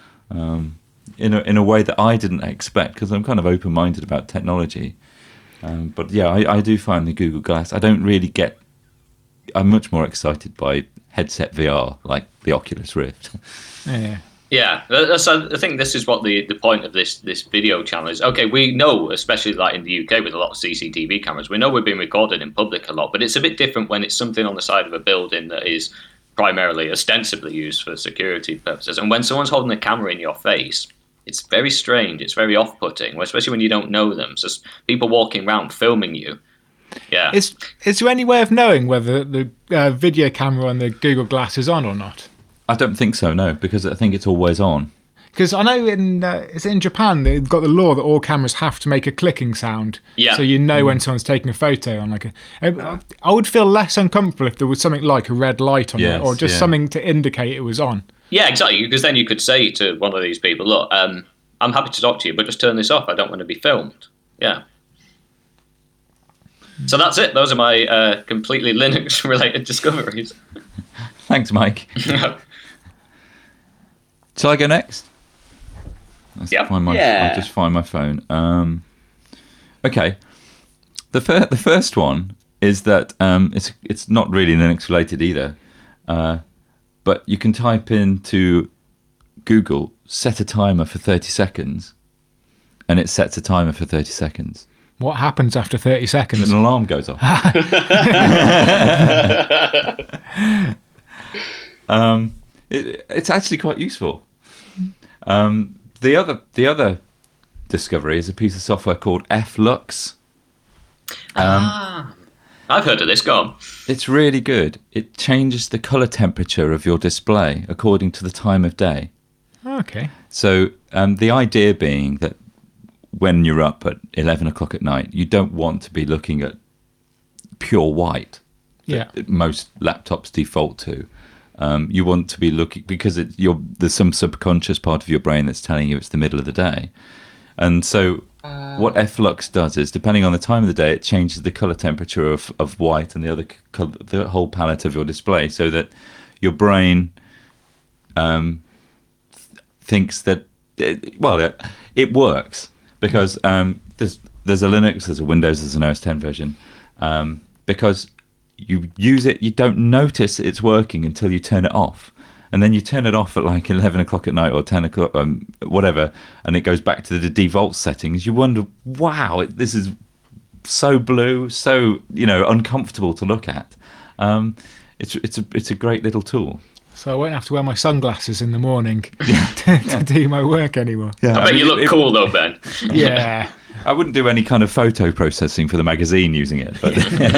Um, in a in a way that I didn't expect, because I'm kind of open minded about technology. Um, but yeah, I, I do find the Google Glass. I don't really get. I'm much more excited by headset V R like the Oculus Rift. Yeah. Yeah, that's, I think this is what the, the point of this this video channel is. Okay, we know, especially like in the U K with a lot of C C T V cameras, we know we're being recorded in public a lot, but it's a bit different when it's something on the side of a building that is primarily, ostensibly used for security purposes. And when someone's holding a camera in your face, it's very strange. It's very off-putting, especially when you don't know them. So people walking around filming you. Yeah. Is is there any way of knowing whether the uh, video camera on the Google Glass is on or not? I don't think so, no, because I think it's always on. Because I know in uh, is it in Japan they've got the law that all cameras have to make a clicking sound, Yeah. so you know when someone's taking a photo on like a. I I would feel less uncomfortable if there was something like a red light on Yes, it, or just yeah. something to indicate it was on. Yeah, exactly. Because then you could say to one of these people, look, um, I'm happy to talk to you, but just turn this off. I don't want to be filmed. Yeah. So that's it. Those are my uh, completely Linux-related discoveries. Thanks, Mike. Shall I go next? Let's Yep. find my, Yeah. I'll just find my phone. Um, okay. The, fir- the first one is that um, it's it's not really Linux related either, uh, but you can type into Google, set a timer for thirty seconds, and it sets a timer for thirty seconds. What happens after thirty seconds? An alarm goes off. um, it, it's actually quite useful. Um, the other the other discovery is a piece of software called Flux. ah, I've heard of this. Go on. It's really good. It changes the color temperature of your display according to the time of day. Okay. So um, the idea being that when you're up at eleven o'clock at night, you don't want to be looking at pure white. Yeah. That most laptops default to. Um, you want to be looking because it, you're, there's some subconscious part of your brain that's telling you it's the middle of the day. And so what Flux does is, depending on the time of the day, it changes the color temperature of, of white and the other color, the whole palette of your display, so that your brain um, th- thinks that it, well, it, it works because um, there's there's a Linux, there's a Windows, there's an O S ten version, um, because you use it, you don't notice it's working until you turn it off. And then you turn it off at like eleven o'clock at night or ten o'clock, um, whatever, and it goes back to the default settings. You wonder, wow, it, this is so blue, so, you know, uncomfortable to look at. Um, it's it's a it's a great little tool. So I won't have to wear my sunglasses in the morning to, to do my work anymore. Yeah, I bet you look it, cool though, Ben. Yeah. I wouldn't do any kind of photo processing for the magazine using it, but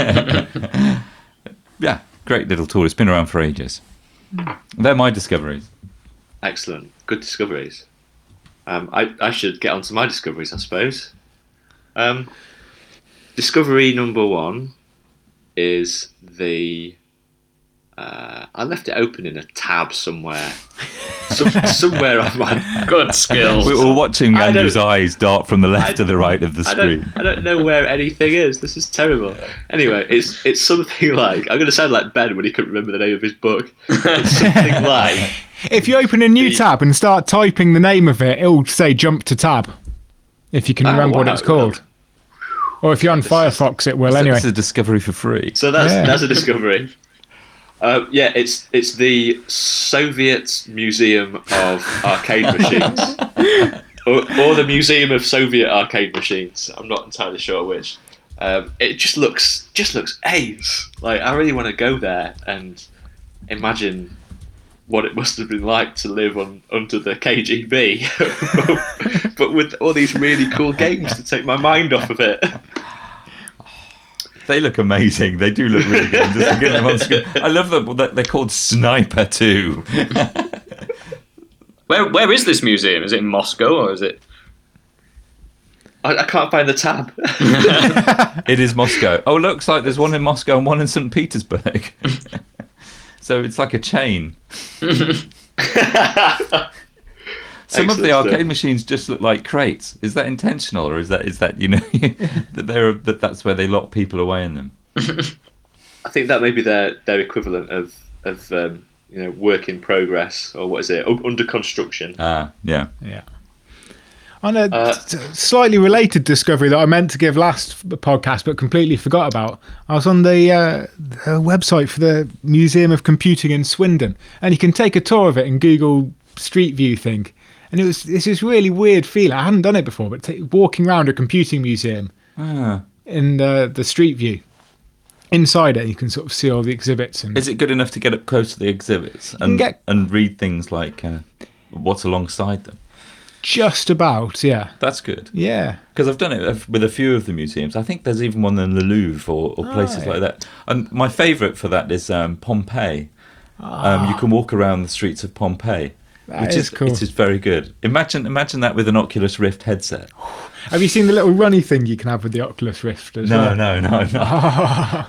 yeah, great little tool. It's been around for ages. They're my discoveries. Excellent. Good discoveries. Um, I, I should get on to my discoveries, I suppose. Um, discovery number one is the... Uh, I left it open in a tab somewhere. Some, somewhere on my... Good skills. We were watching I Andrew's don't- eyes dart from the left I- to the right of the I screen. don't, I don't know where anything is. This is terrible. Anyway, it's it's something like... I'm going to sound like Ben when he couldn't remember the name of his book. It's something like... If you open a new The- tab and start typing the name of it, it'll say jump to tab. If you can Oh, remember what wow. it's called. Or if you're on Firefox, it will So anyway. This is a discovery for free. So that's Yeah. that's a discovery. Uh, yeah, it's it's the Soviet Museum of Arcade Machines, or, or the Museum of Soviet Arcade Machines. I'm not entirely sure which. Um, it just looks just looks ace. Like, I really want to go there and imagine what it must have been like to live on under the K G B, but with all these really cool games to take my mind off of it. They look amazing. They do look really good. I'm just getting them on screen. I love them. That they're called Sniper two. Where where is this museum? Is it in Moscow or is it? I, I can't find the tab. It is Moscow. Oh, looks like there's one in Moscow and one in Saint Petersburg. So it's like a chain. Some of the Excellent arcade stuff. machines just look like crates. Is that intentional, or is that is that you know that they're that that's where they lock people away in them? I think that may be their, their equivalent of of um, you know, work in progress, or what is it, U- under construction. Ah, yeah. Yeah. On a Uh, t- slightly related discovery that I meant to give last f- podcast but completely forgot about, I was on the, uh, the website for the Museum of Computing in Swindon, and you can take a tour of it in Google Street View thing. And it was it's this really weird feeling. I hadn't done it before, but t- walking around a computing museum Ah. in the, the Street View. Inside it, you can sort of see all the exhibits. And Is it good enough to get up close to the exhibits and get- and read things like uh, what's alongside them? just about, yeah. That's good. Yeah. Because I've done it with a few of the museums. I think there's even one in the Louvre or, or places Right. like that. And my favourite for that is um, Pompeii. Um, you can walk around the streets of Pompeii, That which is is cool. It is very good. Imagine imagine that with an Oculus Rift headset. Have you seen the little runny thing you can have with the Oculus Rift as No, well? no, no, no.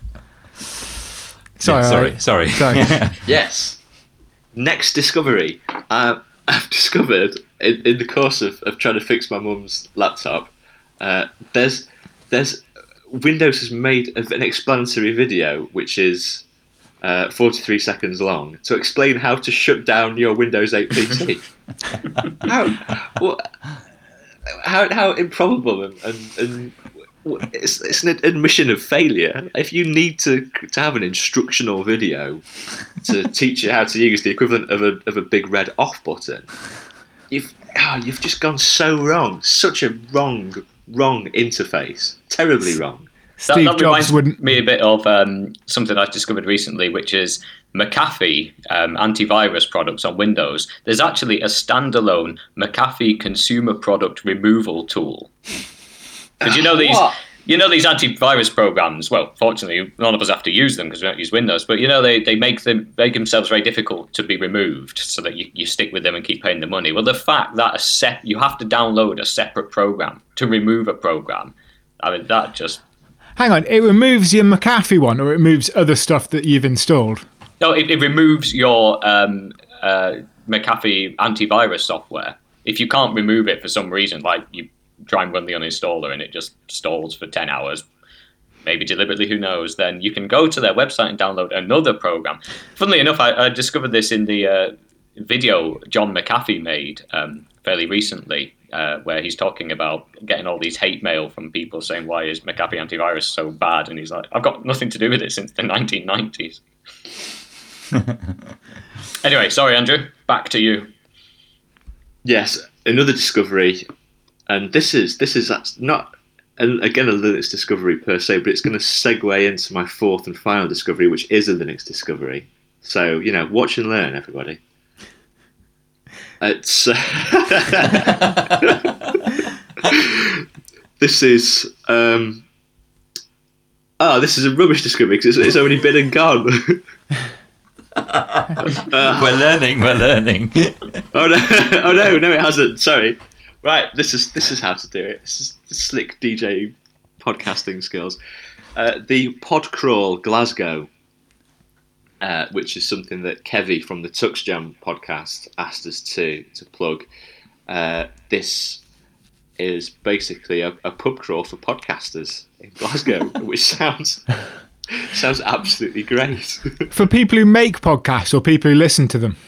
Sorry, Yeah, sorry, I- sorry. sorry. Yes. Next discovery. Uh, I've discovered in, in the course of, of trying to fix my mum's laptop, uh, there's there's Windows has made an explanatory video which is uh, forty-three seconds long to explain how to shut down your Windows eight P C. how, what, how how improbable and, and, and it's, it's an admission of failure. If you need to to have an instructional video to teach you how to use the equivalent of a of a big red off button, you've oh, you've just gone so wrong. Such a wrong wrong interface. Terribly wrong. That, Steve that Jobs reminds wouldn't. me a bit of um, something I discovered recently, which is McAfee um, antivirus products on Windows, there's actually a standalone McAfee consumer product removal tool. Because you know these, What? you know these antivirus programs. Well, fortunately, none of us have to use them because we don't use Windows. But you know they, they make them make themselves very difficult to be removed, so that you, you stick with them and keep paying the money. Well, the fact that a set you have to download a separate program to remove a program, I mean that just Hang on, it removes your McAfee one, or it removes other stuff that you've installed? no, it, it removes your um, uh, McAfee antivirus software. If you can't remove it for some reason, like you try and run the uninstaller and it just stalls for ten hours, maybe deliberately, who knows, then you can go to their website and download another program. Funnily enough, I, I discovered this in the uh, video John McAfee made um, fairly recently, uh, where he's talking about getting all these hate mail from people saying, why is McAfee antivirus so bad? And he's like, I've got nothing to do with it since the nineteen nineties. Anyway, sorry, Andrew, back to you. Yes, another discovery, and this is this is not and again a Linux discovery per se, but it's going to segue into my fourth and final discovery, which is a Linux discovery. So you know, watch and learn, everybody. It's uh, this is um, oh, this is a rubbish discovery because it's, it's only been and gone. uh, We're learning, we're learning. Oh no! Oh no! No, it hasn't. Sorry. Right. This is this is how to do it. This is slick D J podcasting skills. Uh, the Podcrawl Glasgow, uh, which is something that Kevy from the Tux Jam podcast asked us to to plug. Uh, this is basically a, a pub crawl for podcasters in Glasgow, which sounds sounds absolutely great. For people who make podcasts or people who listen to them?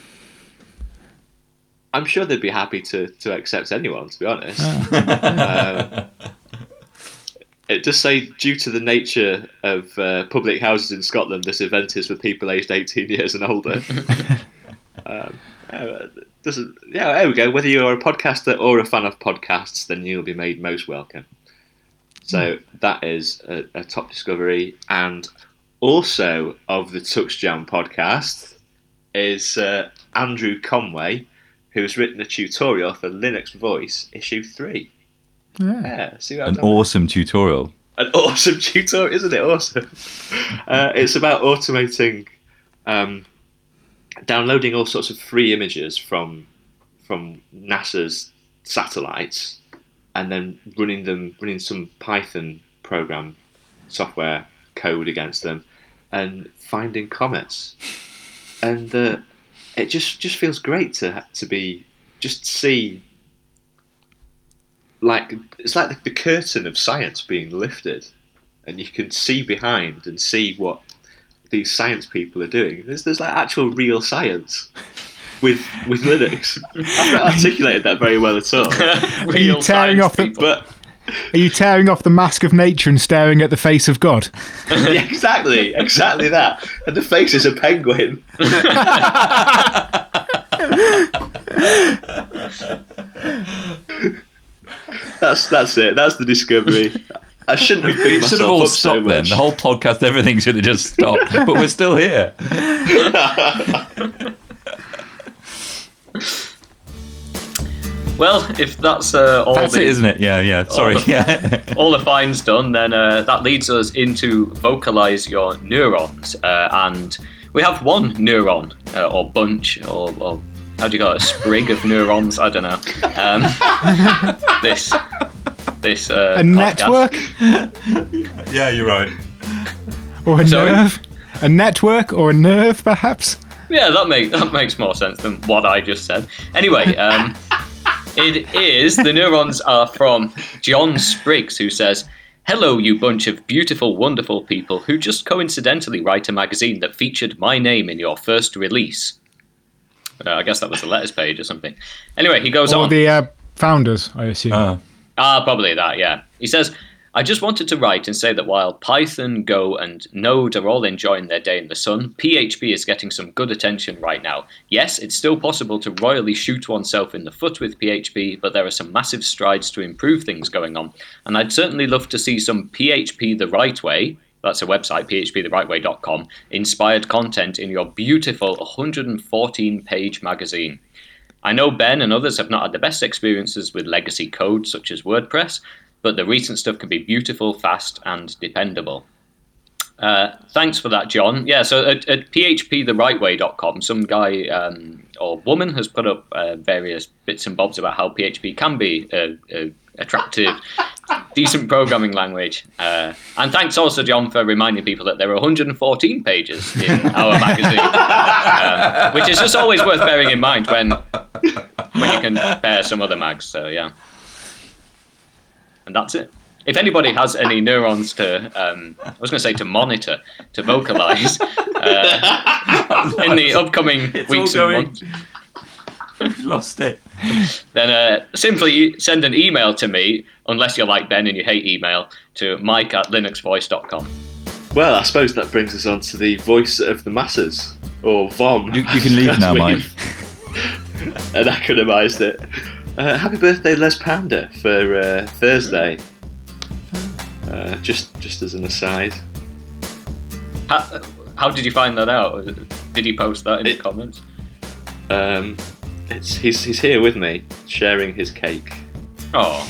I'm sure they'd be happy to, to accept anyone, to be honest. um, it does say, due to the nature of uh, public houses in Scotland, this event is for people aged eighteen years and older. um, uh, doesn't, yeah, there we go. Whether you're a podcaster or a fan of podcasts, then you'll be made most welcome. So that is a, a top discovery. And also of the Tux Jam podcast is uh, Andrew Conway, who's written a tutorial for Linux Voice issue three. Yeah. Yeah, see what I've An done? awesome tutorial. An awesome tutorial, isn't it? Awesome. Uh, it's about automating, um, downloading all sorts of free images from from NASA's satellites, and then running them, running some Python program software code against them, and finding comets. And uh, it just, just feels great to to be just see. Like it's like the, the curtain of science being lifted, and you can see behind and see what these science people are doing. There's there's like actual real science with with Linux. I've not articulated that very well at all. Are you tearing off the, But Are you tearing off the mask of nature and staring at the face of God? yeah, exactly, exactly that. And the face is a penguin. That's that's it. That's the discovery. I shouldn't have beat It should have myself all up so stopped then. much. The whole podcast, everything should have just stopped. But we're still here. Well, if that's uh, all That's the it, isn't it? Yeah, yeah. Sorry. Oh. Yeah. all the fine's done, then uh, that leads us into vocalize your neurons, uh, and we have one neuron uh, or bunch or, or how do you call it, a sprig of neurons? I don't know. Um, this this uh, A podcast. network? Yeah, you're right. Or a Sorry? nerve? A network or a nerve, perhaps? Yeah, that makes that makes more sense than what I just said. Anyway, um, it is the neurons are from John Spriggs, who says, "Hello, you bunch of beautiful, wonderful people who just coincidentally write a magazine that featured my name in your first release." Uh, I guess that was the letters page or something. Anyway, he goes Or on. the uh, founders, I assume. Uh, Ah, probably that, yeah. He says, "I just wanted to write and say that while Python, Go, and Node are all enjoying their day in the sun, P H P is getting some good attention right now. Yes, it's still possible to royally shoot oneself in the foot with P H P, but there are some massive strides to improve things going on. And I'd certainly love to see some P H P the right way, that's a website, p h p the right way dot com, inspired content in your beautiful one hundred fourteen page magazine. I know Ben and others have not had the best experiences with legacy code such as WordPress, but the recent stuff can be beautiful, fast, and dependable. Uh, thanks for that, John. Yeah, so at, at p h p the right way dot com, some guy um, or woman has put up uh, various bits and bobs about how P H P can be a, a attractive, decent programming language. Uh, and thanks also, John, for reminding people that there are one hundred fourteen pages in our magazine, um, which is just always worth bearing in mind when when you compare some other mags. So yeah, and that's it. If anybody has any neurons to, um, I was going to say to monitor, to vocalize uh, in the upcoming It's weeks all and going. months, Lost it. then uh, simply send an email to me, unless you're like Ben and you hate email, to mike at linux voice dot com. Well, I suppose that brings us on to the voice of the masses, or V O M. You, you can leave as now, we've Mike. Anachronised it. Uh, happy birthday, Les Panda, for uh, Thursday. Uh, just, just as an aside. How, how did you find that out? Did he post that in It- the comments? Um, it's he's he's here with me, sharing his cake. Oh,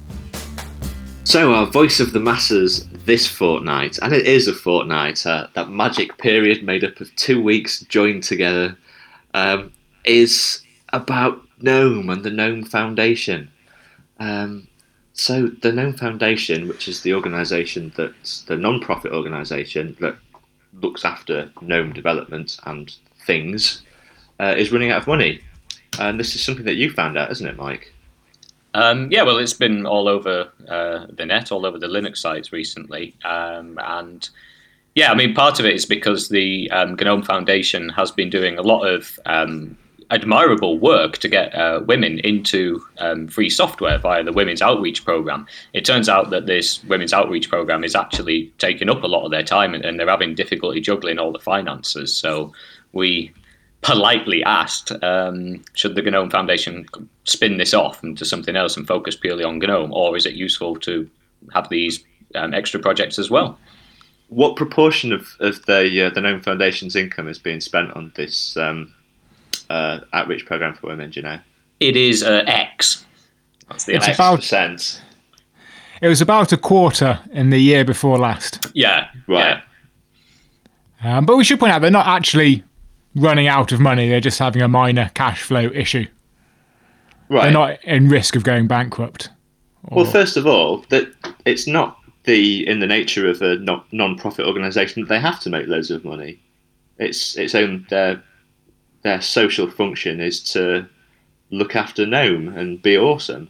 So our voice of the masses this fortnight, and it is a fortnight, uh, that magic period made up of two weeks joined together, um, is about GNOME and the GNOME Foundation. Um, so the GNOME Foundation, which is the organisation that's the non-profit organisation that looks after GNOME development and things, uh, is running out of money. And this is something that you found out, isn't it, Mike? Um, yeah, well, it's been all over uh, the net, all over the Linux sites recently. Um, and yeah, I mean, part of it is because the um, GNOME Foundation has been doing a lot of um, admirable work to get uh, women into um, free software via the Women's Outreach Program. It turns out that this Women's Outreach Program is actually taking up a lot of their time, and, and they're having difficulty juggling all the finances. So we politely asked, um, should the GNOME Foundation spin this off into something else and focus purely on GNOME, or is it useful to have these um, extra projects as well? What proportion of, of the uh, the GNOME Foundation's income is being spent on this um, uh, outreach program for women? Do you know? It is uh, X. That's the It's X. about- percent. It was about a quarter in the year before last. Yeah, Right. yeah. Um, but we should point out they're not actually running out of money. They're just having a minor cash flow issue. Right. They're not in risk of going bankrupt. Well, first of all, that it's not the in the nature of a non- non-profit organisation that they have to make loads of money. It's its own their their social function is to look after GNOME and be awesome.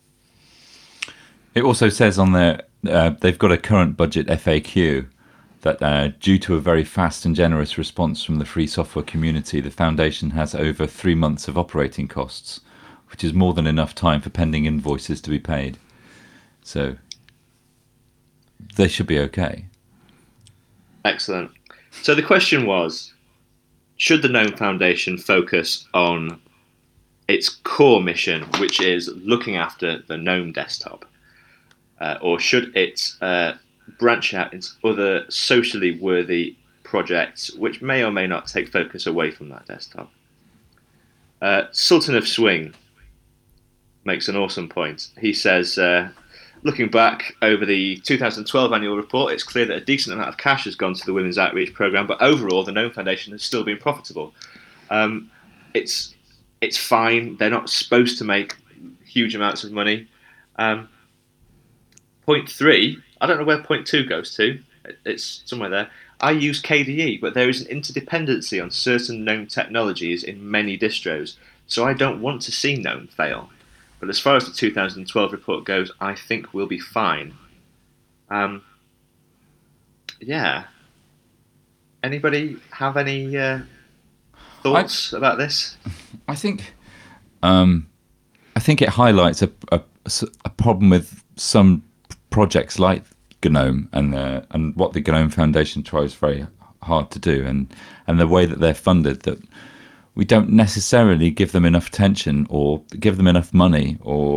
It also says on there uh, they've got a current budget F A Q that uh, due to a very fast and generous response from the free software community, the foundation has over three months of operating costs, which is more than enough time for pending invoices to be paid. So they should be okay. Excellent. So the question was, should the GNOME Foundation focus on its core mission, which is looking after the GNOME desktop, uh, or should it uh, branch out into other socially worthy projects which may or may not take focus away from that desktop? Uh, Sultan of Swing makes an awesome point. He says, uh, looking back over the two thousand twelve annual report, it's clear that a decent amount of cash has gone to the Women's Outreach Programme, but overall the GNOME Foundation has still been profitable. Um, it's it's fine. They're not supposed to make huge amounts of money. Um, point three, I don't know where point two goes to. It's somewhere there. I use K D E, but there is an interdependency on certain GNOME technologies in many distros, so I don't want to see GNOME fail. But as far as the two thousand twelve report goes, I think we'll be fine. Um, yeah. Anybody have any uh, thoughts about this? I think, um, I think it highlights a, a, a problem with some projects like GNOME and uh, and what the GNOME Foundation tries very hard to do, and and the way that they're funded, that we don't necessarily give them enough attention or give them enough money or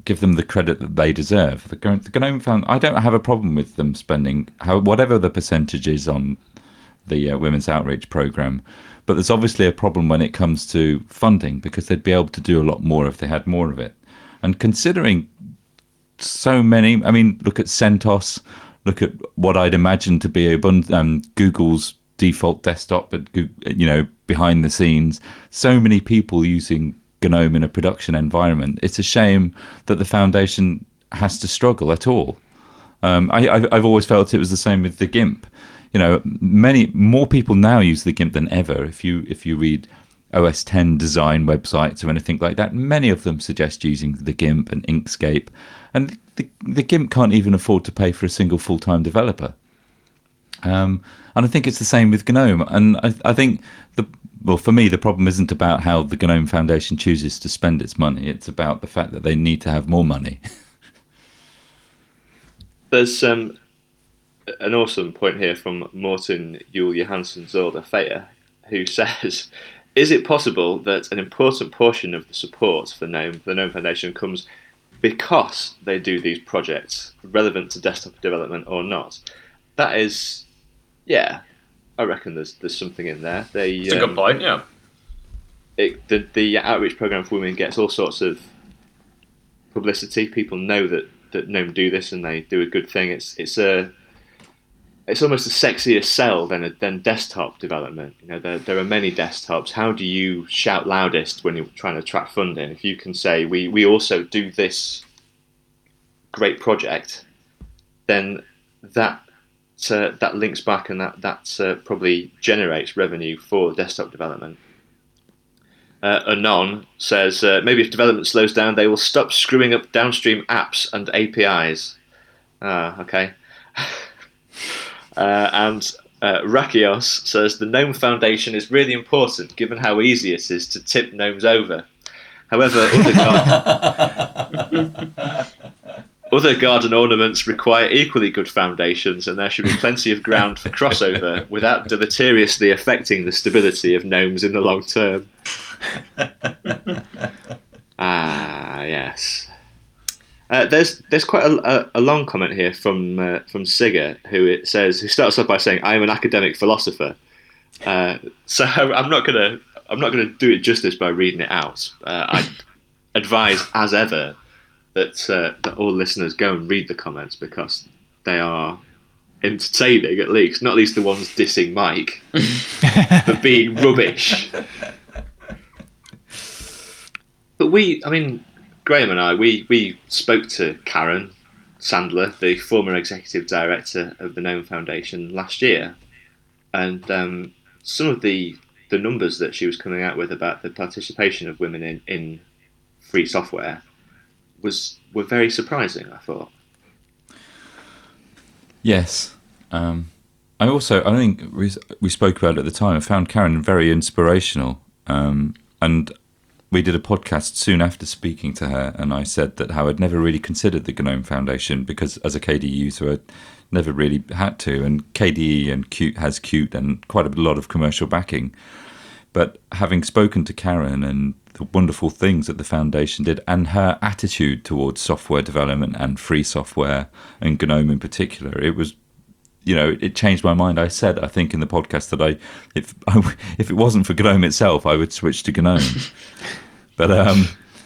give them the credit that they deserve. The, the GNOME Found, I don't have a problem with them spending how, whatever the percentage is on the uh, Women's Outreach Programme, but there's obviously a problem when it comes to funding, because they'd be able to do a lot more if they had more of it. And considering so many, I mean, look at CentOS, look at what I'd imagine to be a, um, Google's default desktop, but you know, behind the scenes, so many people using GNOME in a production environment. It's a shame that the foundation has to struggle at all. Um, I, I've, I've always felt it was the same with the GIMP. You know, many more people now use the GIMP than ever. If you if you read O S ten design websites or anything like that, many of them suggest using the GIMP and Inkscape, and the, the GIMP can't even afford to pay for a single full-time developer. Um, and I think it's the same with GNOME. And I, I think the well, for me, the problem isn't about how the GNOME Foundation chooses to spend its money. It's about the fact that they need to have more money. There's um, an awesome point here from Morten Juel Johansen Zolder Feyer, who says, is it possible that an important portion of the support for GNOME, the GNOME Foundation comes because they do these projects relevant to desktop development or not? That is, yeah, I reckon there's there's something in there. They, it's a um, good point, yeah. It, the the outreach program for women gets all sorts of publicity. People know that that GNOME do this and they do a good thing. It's it's a it's almost a sexier sell than a, than desktop development. You know, there there are many desktops. How do you shout loudest when you're trying to attract funding? If you can say we we also do this great project, then that. Uh, that links back, and that that uh, probably generates revenue for desktop development. Uh, Anon says uh, maybe if development slows down, they will stop screwing up downstream apps and A P Is. Ah, okay. uh, and uh, Rakios says the GNOME Foundation is really important, given how easy it is to tip gnomes over. However, other garden, other garden ornaments require equally good foundations, and there should be plenty of ground for crossover without deleteriously affecting the stability of gnomes in the long term. Ah, yes. Uh, there's there's quite a, a, a long comment here from uh, from Sigger, who it says who starts off by saying, "I am an academic philosopher." Uh, so I'm not gonna I'm not gonna do it justice by reading it out. Uh, I advise, as ever, that uh, that all listeners go and read the comments because they are entertaining, at least, not least the ones dissing Mike for being rubbish. But we, I mean, Graham and I, we, we spoke to Karen Sandler, the former executive director of the GNOME Foundation, last year, and um, some of the the numbers that she was coming out with about the participation of women in, in free software was were very surprising, I thought. Yes. Um, I also, I think we, we spoke about it at the time, I found Karen very inspirational. Um, and we did a podcast soon after speaking to her, and I said that how I'd never really considered the GNOME Foundation because as a K D E user, I'd never really had to. And K D E and Qt has Qt and quite a lot of commercial backing. But having spoken to Karen and the wonderful things that the foundation did and her attitude towards software development and free software and GNOME in particular, it was, you know, it changed my mind. I said, I think in the podcast that I, if I, if it wasn't for GNOME itself, I would switch to GNOME. But um,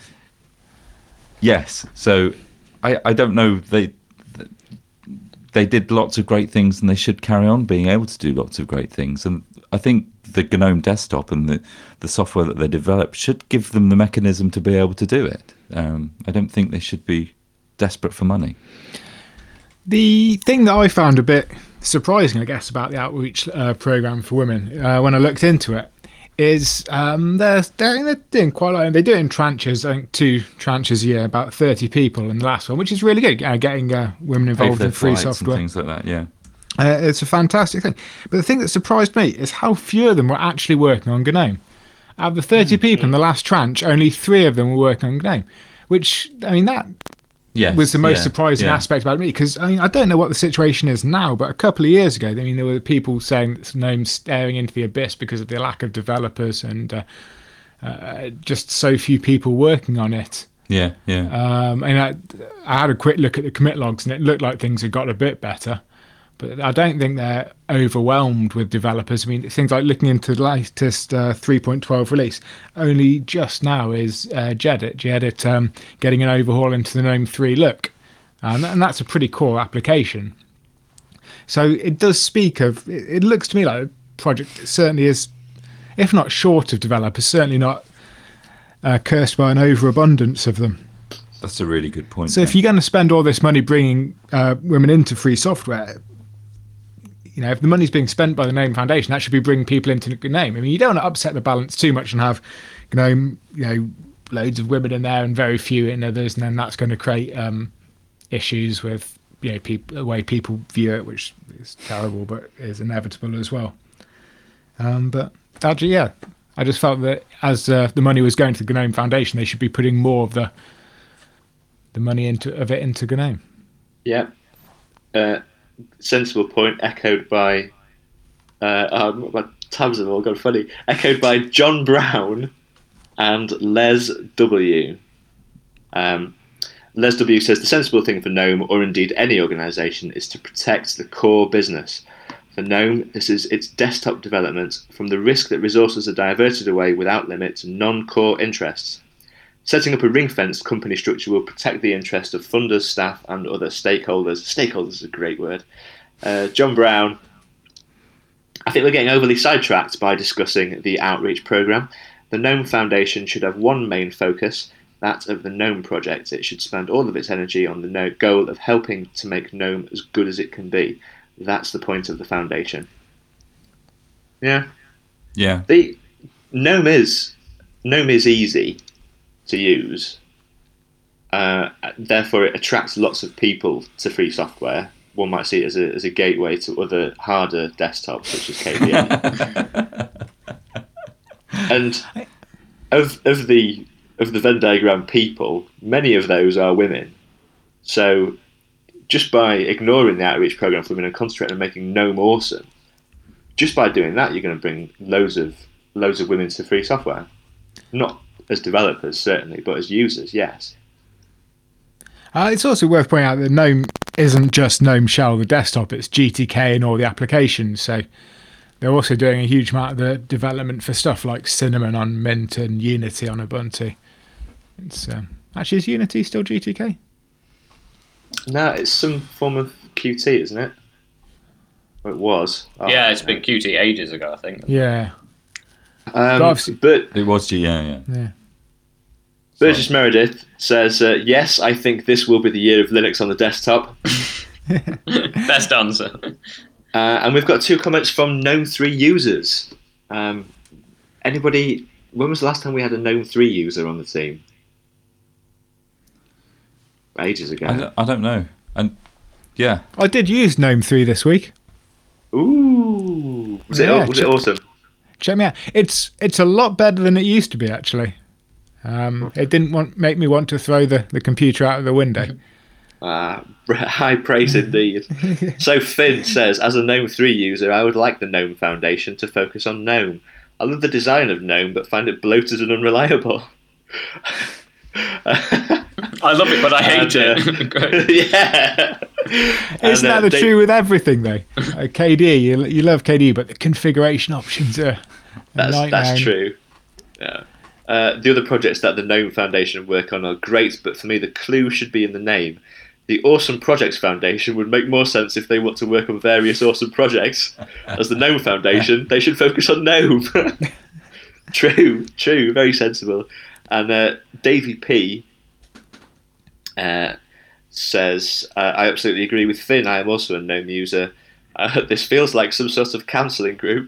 yes, so I, I don't know. They they did lots of great things, and they should carry on being able to do lots of great things. And I think the GNOME desktop and the, the software that they develop should give them the mechanism to be able to do it. Um, I don't think they should be desperate for money. The thing that I found a bit surprising, I guess, about the outreach uh, program for women uh, when I looked into it is um, they're, they're, they're doing quite a lot. They do it in tranches, I think two tranches a year, about thirty people in the last one, which is really good, uh, getting uh, women involved in free software. And things like that, yeah. Uh, it's a fantastic thing. But the thing that surprised me is how few of them were actually working on GNOME. Out of the thirty people in the last tranche, only three of them were working on GNOME, which, I mean, that yes, was the most yeah, surprising yeah. aspect about me, because I mean, I don't know what the situation is now, but a couple of years ago, I mean, there were people saying that GNOME's staring into the abyss because of the lack of developers and uh, uh, just so few people working on it. Yeah, yeah. Um, and I, I had a quick look at the commit logs, and it looked like things had got a bit better. But I don't think they're overwhelmed with developers. I mean, things like looking into the latest uh, three point twelve release, only just now is uh, Gedit, Gedit um, getting an overhaul into the GNOME three look. Um, and that's a pretty core application. So it does speak of, it, it looks to me like a project that certainly is, if not short of developers, certainly not uh, cursed by an overabundance of them. That's a really good point. So if you're going to spend all this money bringing uh, women into free software, you know, if the money's being spent by the GNOME Foundation, that should be bringing people into GNOME. I mean, you don't want to upset the balance too much and have GNOME, you know, loads of women in there and very few in others, and then that's going to create um, issues with, you know, people, the way people view it, which is terrible, but is inevitable as well. Um, but actually, yeah, I just felt that as uh, the money was going to the GNOME Foundation, they should be putting more of the the money into of it into GNOME. Yeah. Uh, sensible point echoed by uh, oh, my tabs have all gone funny. Echoed by John Brown and Les W. Um, Les W says the sensible thing for GNOME, or indeed any organisation, is to protect the core business. For GNOME, this is its desktop development from the risk that resources are diverted away without limit to non-core interests. Setting up a ring-fenced company structure will protect the interests of funders, staff, and other stakeholders. Stakeholders is a great word. Uh, John Brown, I think we're getting overly sidetracked by discussing the outreach programme. The GNOME Foundation should have one main focus, that of the GNOME project. It should spend all of its energy on the goal of helping to make GNOME as good as it can be. That's the point of the foundation. Yeah. Yeah. The GNOME is GNOME is easy to use. Uh, therefore, it attracts lots of people to free software. One might see it as a as a gateway to other harder desktops such as K D E. And of of the of the Venn diagram people, many of those are women. So just by ignoring the outreach program for women and concentrating on making GNOME awesome, just by doing that, you're going to bring loads of loads of women to free software. Not as developers, certainly, but as users, yes. Uh, it's also worth pointing out that GNOME isn't just GNOME Shell, the desktop, it's G T K and all the applications. So they're also doing a huge amount of the development for stuff like Cinnamon on Mint and Unity on Ubuntu. It's um, actually, is Unity still G T K? No, it's some form of Qt, isn't it? Or it was. Oh, yeah, it's been Qt ages ago, I think. Yeah. Um, But but It was, yeah, yeah. Yeah. Burgess Meredith says, uh, yes, I think this will be the year of Linux on the desktop. Best answer. Uh, and we've got two comments from GNOME three users. Um, anybody, when was the last time we had a GNOME three user on the team? Ages ago. I don't, I don't know. And yeah, I did use GNOME three this week. Ooh. Was, Yeah, it, was it check- awesome? Check me out. It's it's a lot better than it used to be, actually. Um, it didn't want make me want to throw the, the computer out of the window. Uh, high praise indeed. So Finn says, as a GNOME three user, I would like the GNOME Foundation to focus on GNOME. I love the design of GNOME, but find it bloated and unreliable. I love it, but I hate And, uh, it. Great. yeah. Isn't And, uh, that the they- true with everything, though? Uh, K D E, you, you love K D E, but the configuration options are a That's nightmare. that's true. Yeah. Uh, the other projects that the GNOME Foundation work on are great, but for me the clue should be in the name. The Awesome Projects Foundation would make more sense if they want to work on various awesome projects. As the GNOME Foundation, they should focus on GNOME. True, true, very sensible. And uh, Davey P uh, says, uh, I absolutely agree with Finn. I am also a GNOME user. Uh, this feels like some sort of counselling group.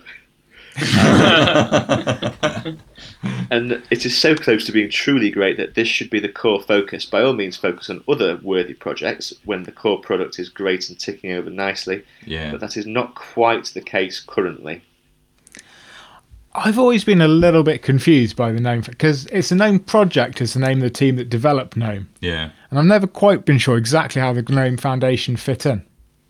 And it is so close to being truly great that this should be the core focus. By all means, focus on other worthy projects when the core product is great and ticking over nicely. yeah. But that is not quite the case currently. I've always been a little bit confused by the name because it's the GNOME project is the name of the team that developed GNOME, Yeah. and I've never quite been sure exactly how the GNOME Foundation fit in.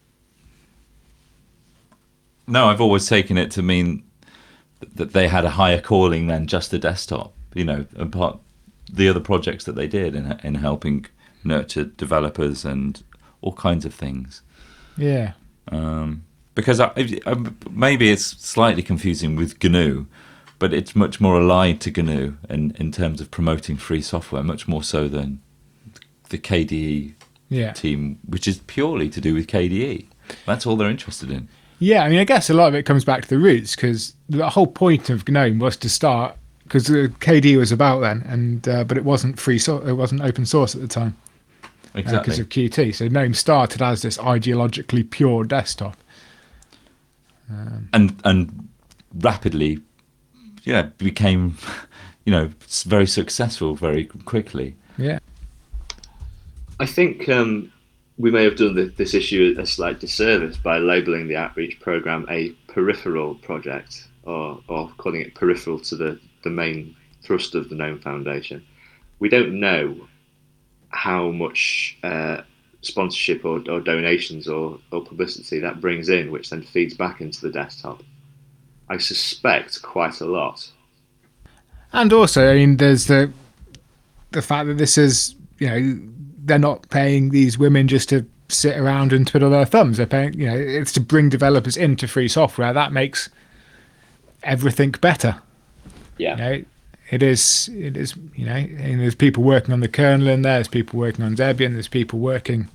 No, I've always taken it to mean th- that they had a higher calling than just the desktop. You know, apart the other projects that they did in in helping nurture developers and all kinds of things. Yeah. Um, because I, I, maybe it's slightly confusing with G N U, but it's much more allied to G N U in, in terms of promoting free software, much more so than the K D E Yeah. team, which is purely to do with K D E. That's all they're interested in. Yeah, I mean, I guess a lot of it comes back to the roots, because the whole point of GNOME was to start, because the K D E was about then, and uh, but it wasn't free, so it wasn't open source at the time because Exactly. of Qt. So GNOME started as this ideologically pure desktop. and and rapidly, yeah, became, you know, s- very successful very quickly. Yeah, I think um, we may have done the, this issue a slight disservice by labelling the outreach program a peripheral project, or, or calling it peripheral to the, the main thrust of the GNOME Foundation. We don't know how much uh, sponsorship or, or donations or, or publicity that brings in, which then feeds back into the desktop. I suspect quite a lot. and also, I mean, there's the the fact that this is, you know, they're not paying these women just to sit around and twiddle their thumbs. They're paying, you know, it's to bring developers into free software. That makes everything better. Yeah. You know, it is, it is, you know, and there's people working on the kernel in there, there's people working on Debian, there's people working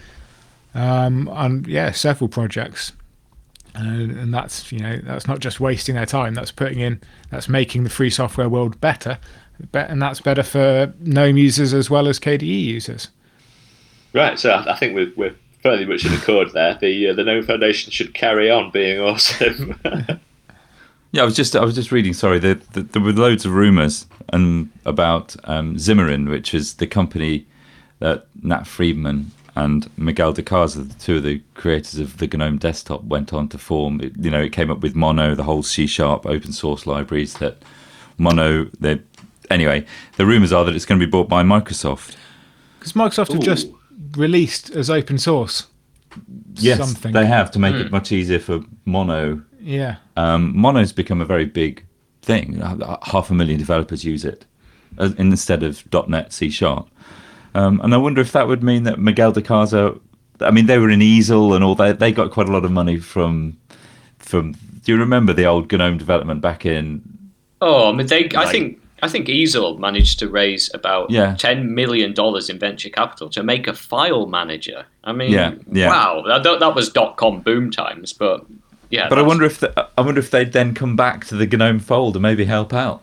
um, on, yeah, several projects. And, and that's, you know, that's not just wasting their time, that's putting in, that's making the free software world better. Be- And that's better for GNOME users as well as K D E users. Right, so I I think we're, we're fairly much in accord there. The uh, the GNOME Foundation should carry on being awesome. Yeah, I was just I was just reading. Sorry, there, there, there were loads of rumours and about um, Xamarin, which is the company that Nat Friedman and Miguel de Casa, the two of the creators of the GNOME desktop, went on to form. It, you know, it came up with Mono, the whole C Sharp open source libraries that Mono. They anyway, the rumours are that it's going to be bought by Microsoft. Because Microsoft have just Ooh. released as open source Yes, something. they have to make it much easier for Mono. Yeah. Um, Mono's become a very big thing. Half a million developers use it uh, instead of .NET C Sharp. Um, and I wonder if that would mean that Miguel de Casa, I mean, they were in Easel and all that. They got quite a lot of money from, from. Do you remember the old GNOME development back in? Oh, I mean, they. I Like- think. I think Easel managed to raise about Yeah. ten million dollars in venture capital to make a file manager. I mean, Yeah, yeah. wow, that, that was dot com boom times, but yeah. But I that's- wonder if the, I wonder if they'd then come back to the GNOME fold and maybe help out.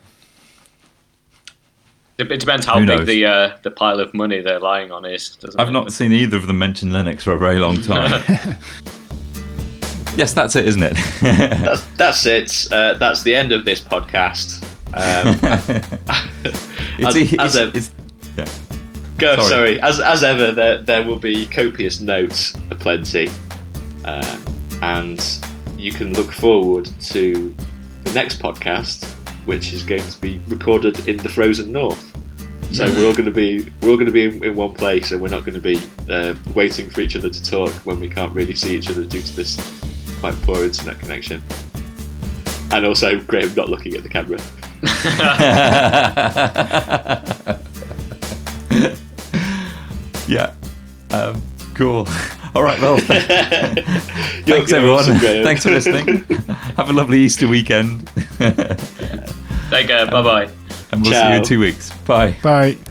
It it depends how Who big knows? the uh, the pile of money they're lying on is. Doesn't I've it? not seen either of them mention Linux for a very long time. Yes, that's it, isn't it? that's, that's it. Uh, that's the end of this podcast. Um, It's, As- it's, as a- it's- yeah. Go, Sorry. sorry. As as ever, there there will be copious notes aplenty, uh, and you can look forward to the next podcast, which is going to be recorded in the frozen north. So we're all going to be we're all going to be in, in one place, and we're not going to be uh, waiting for each other to talk when we can't really see each other due to this quite poor internet connection. And also Graham not looking at the camera. Yeah. Um, cool. All right. Well, You're- thanks you're everyone. awesome, Graham. Thanks for listening. Have a lovely Easter weekend, Take care. Bye bye. and we'll see you Ciao. in two weeks. Bye. Bye.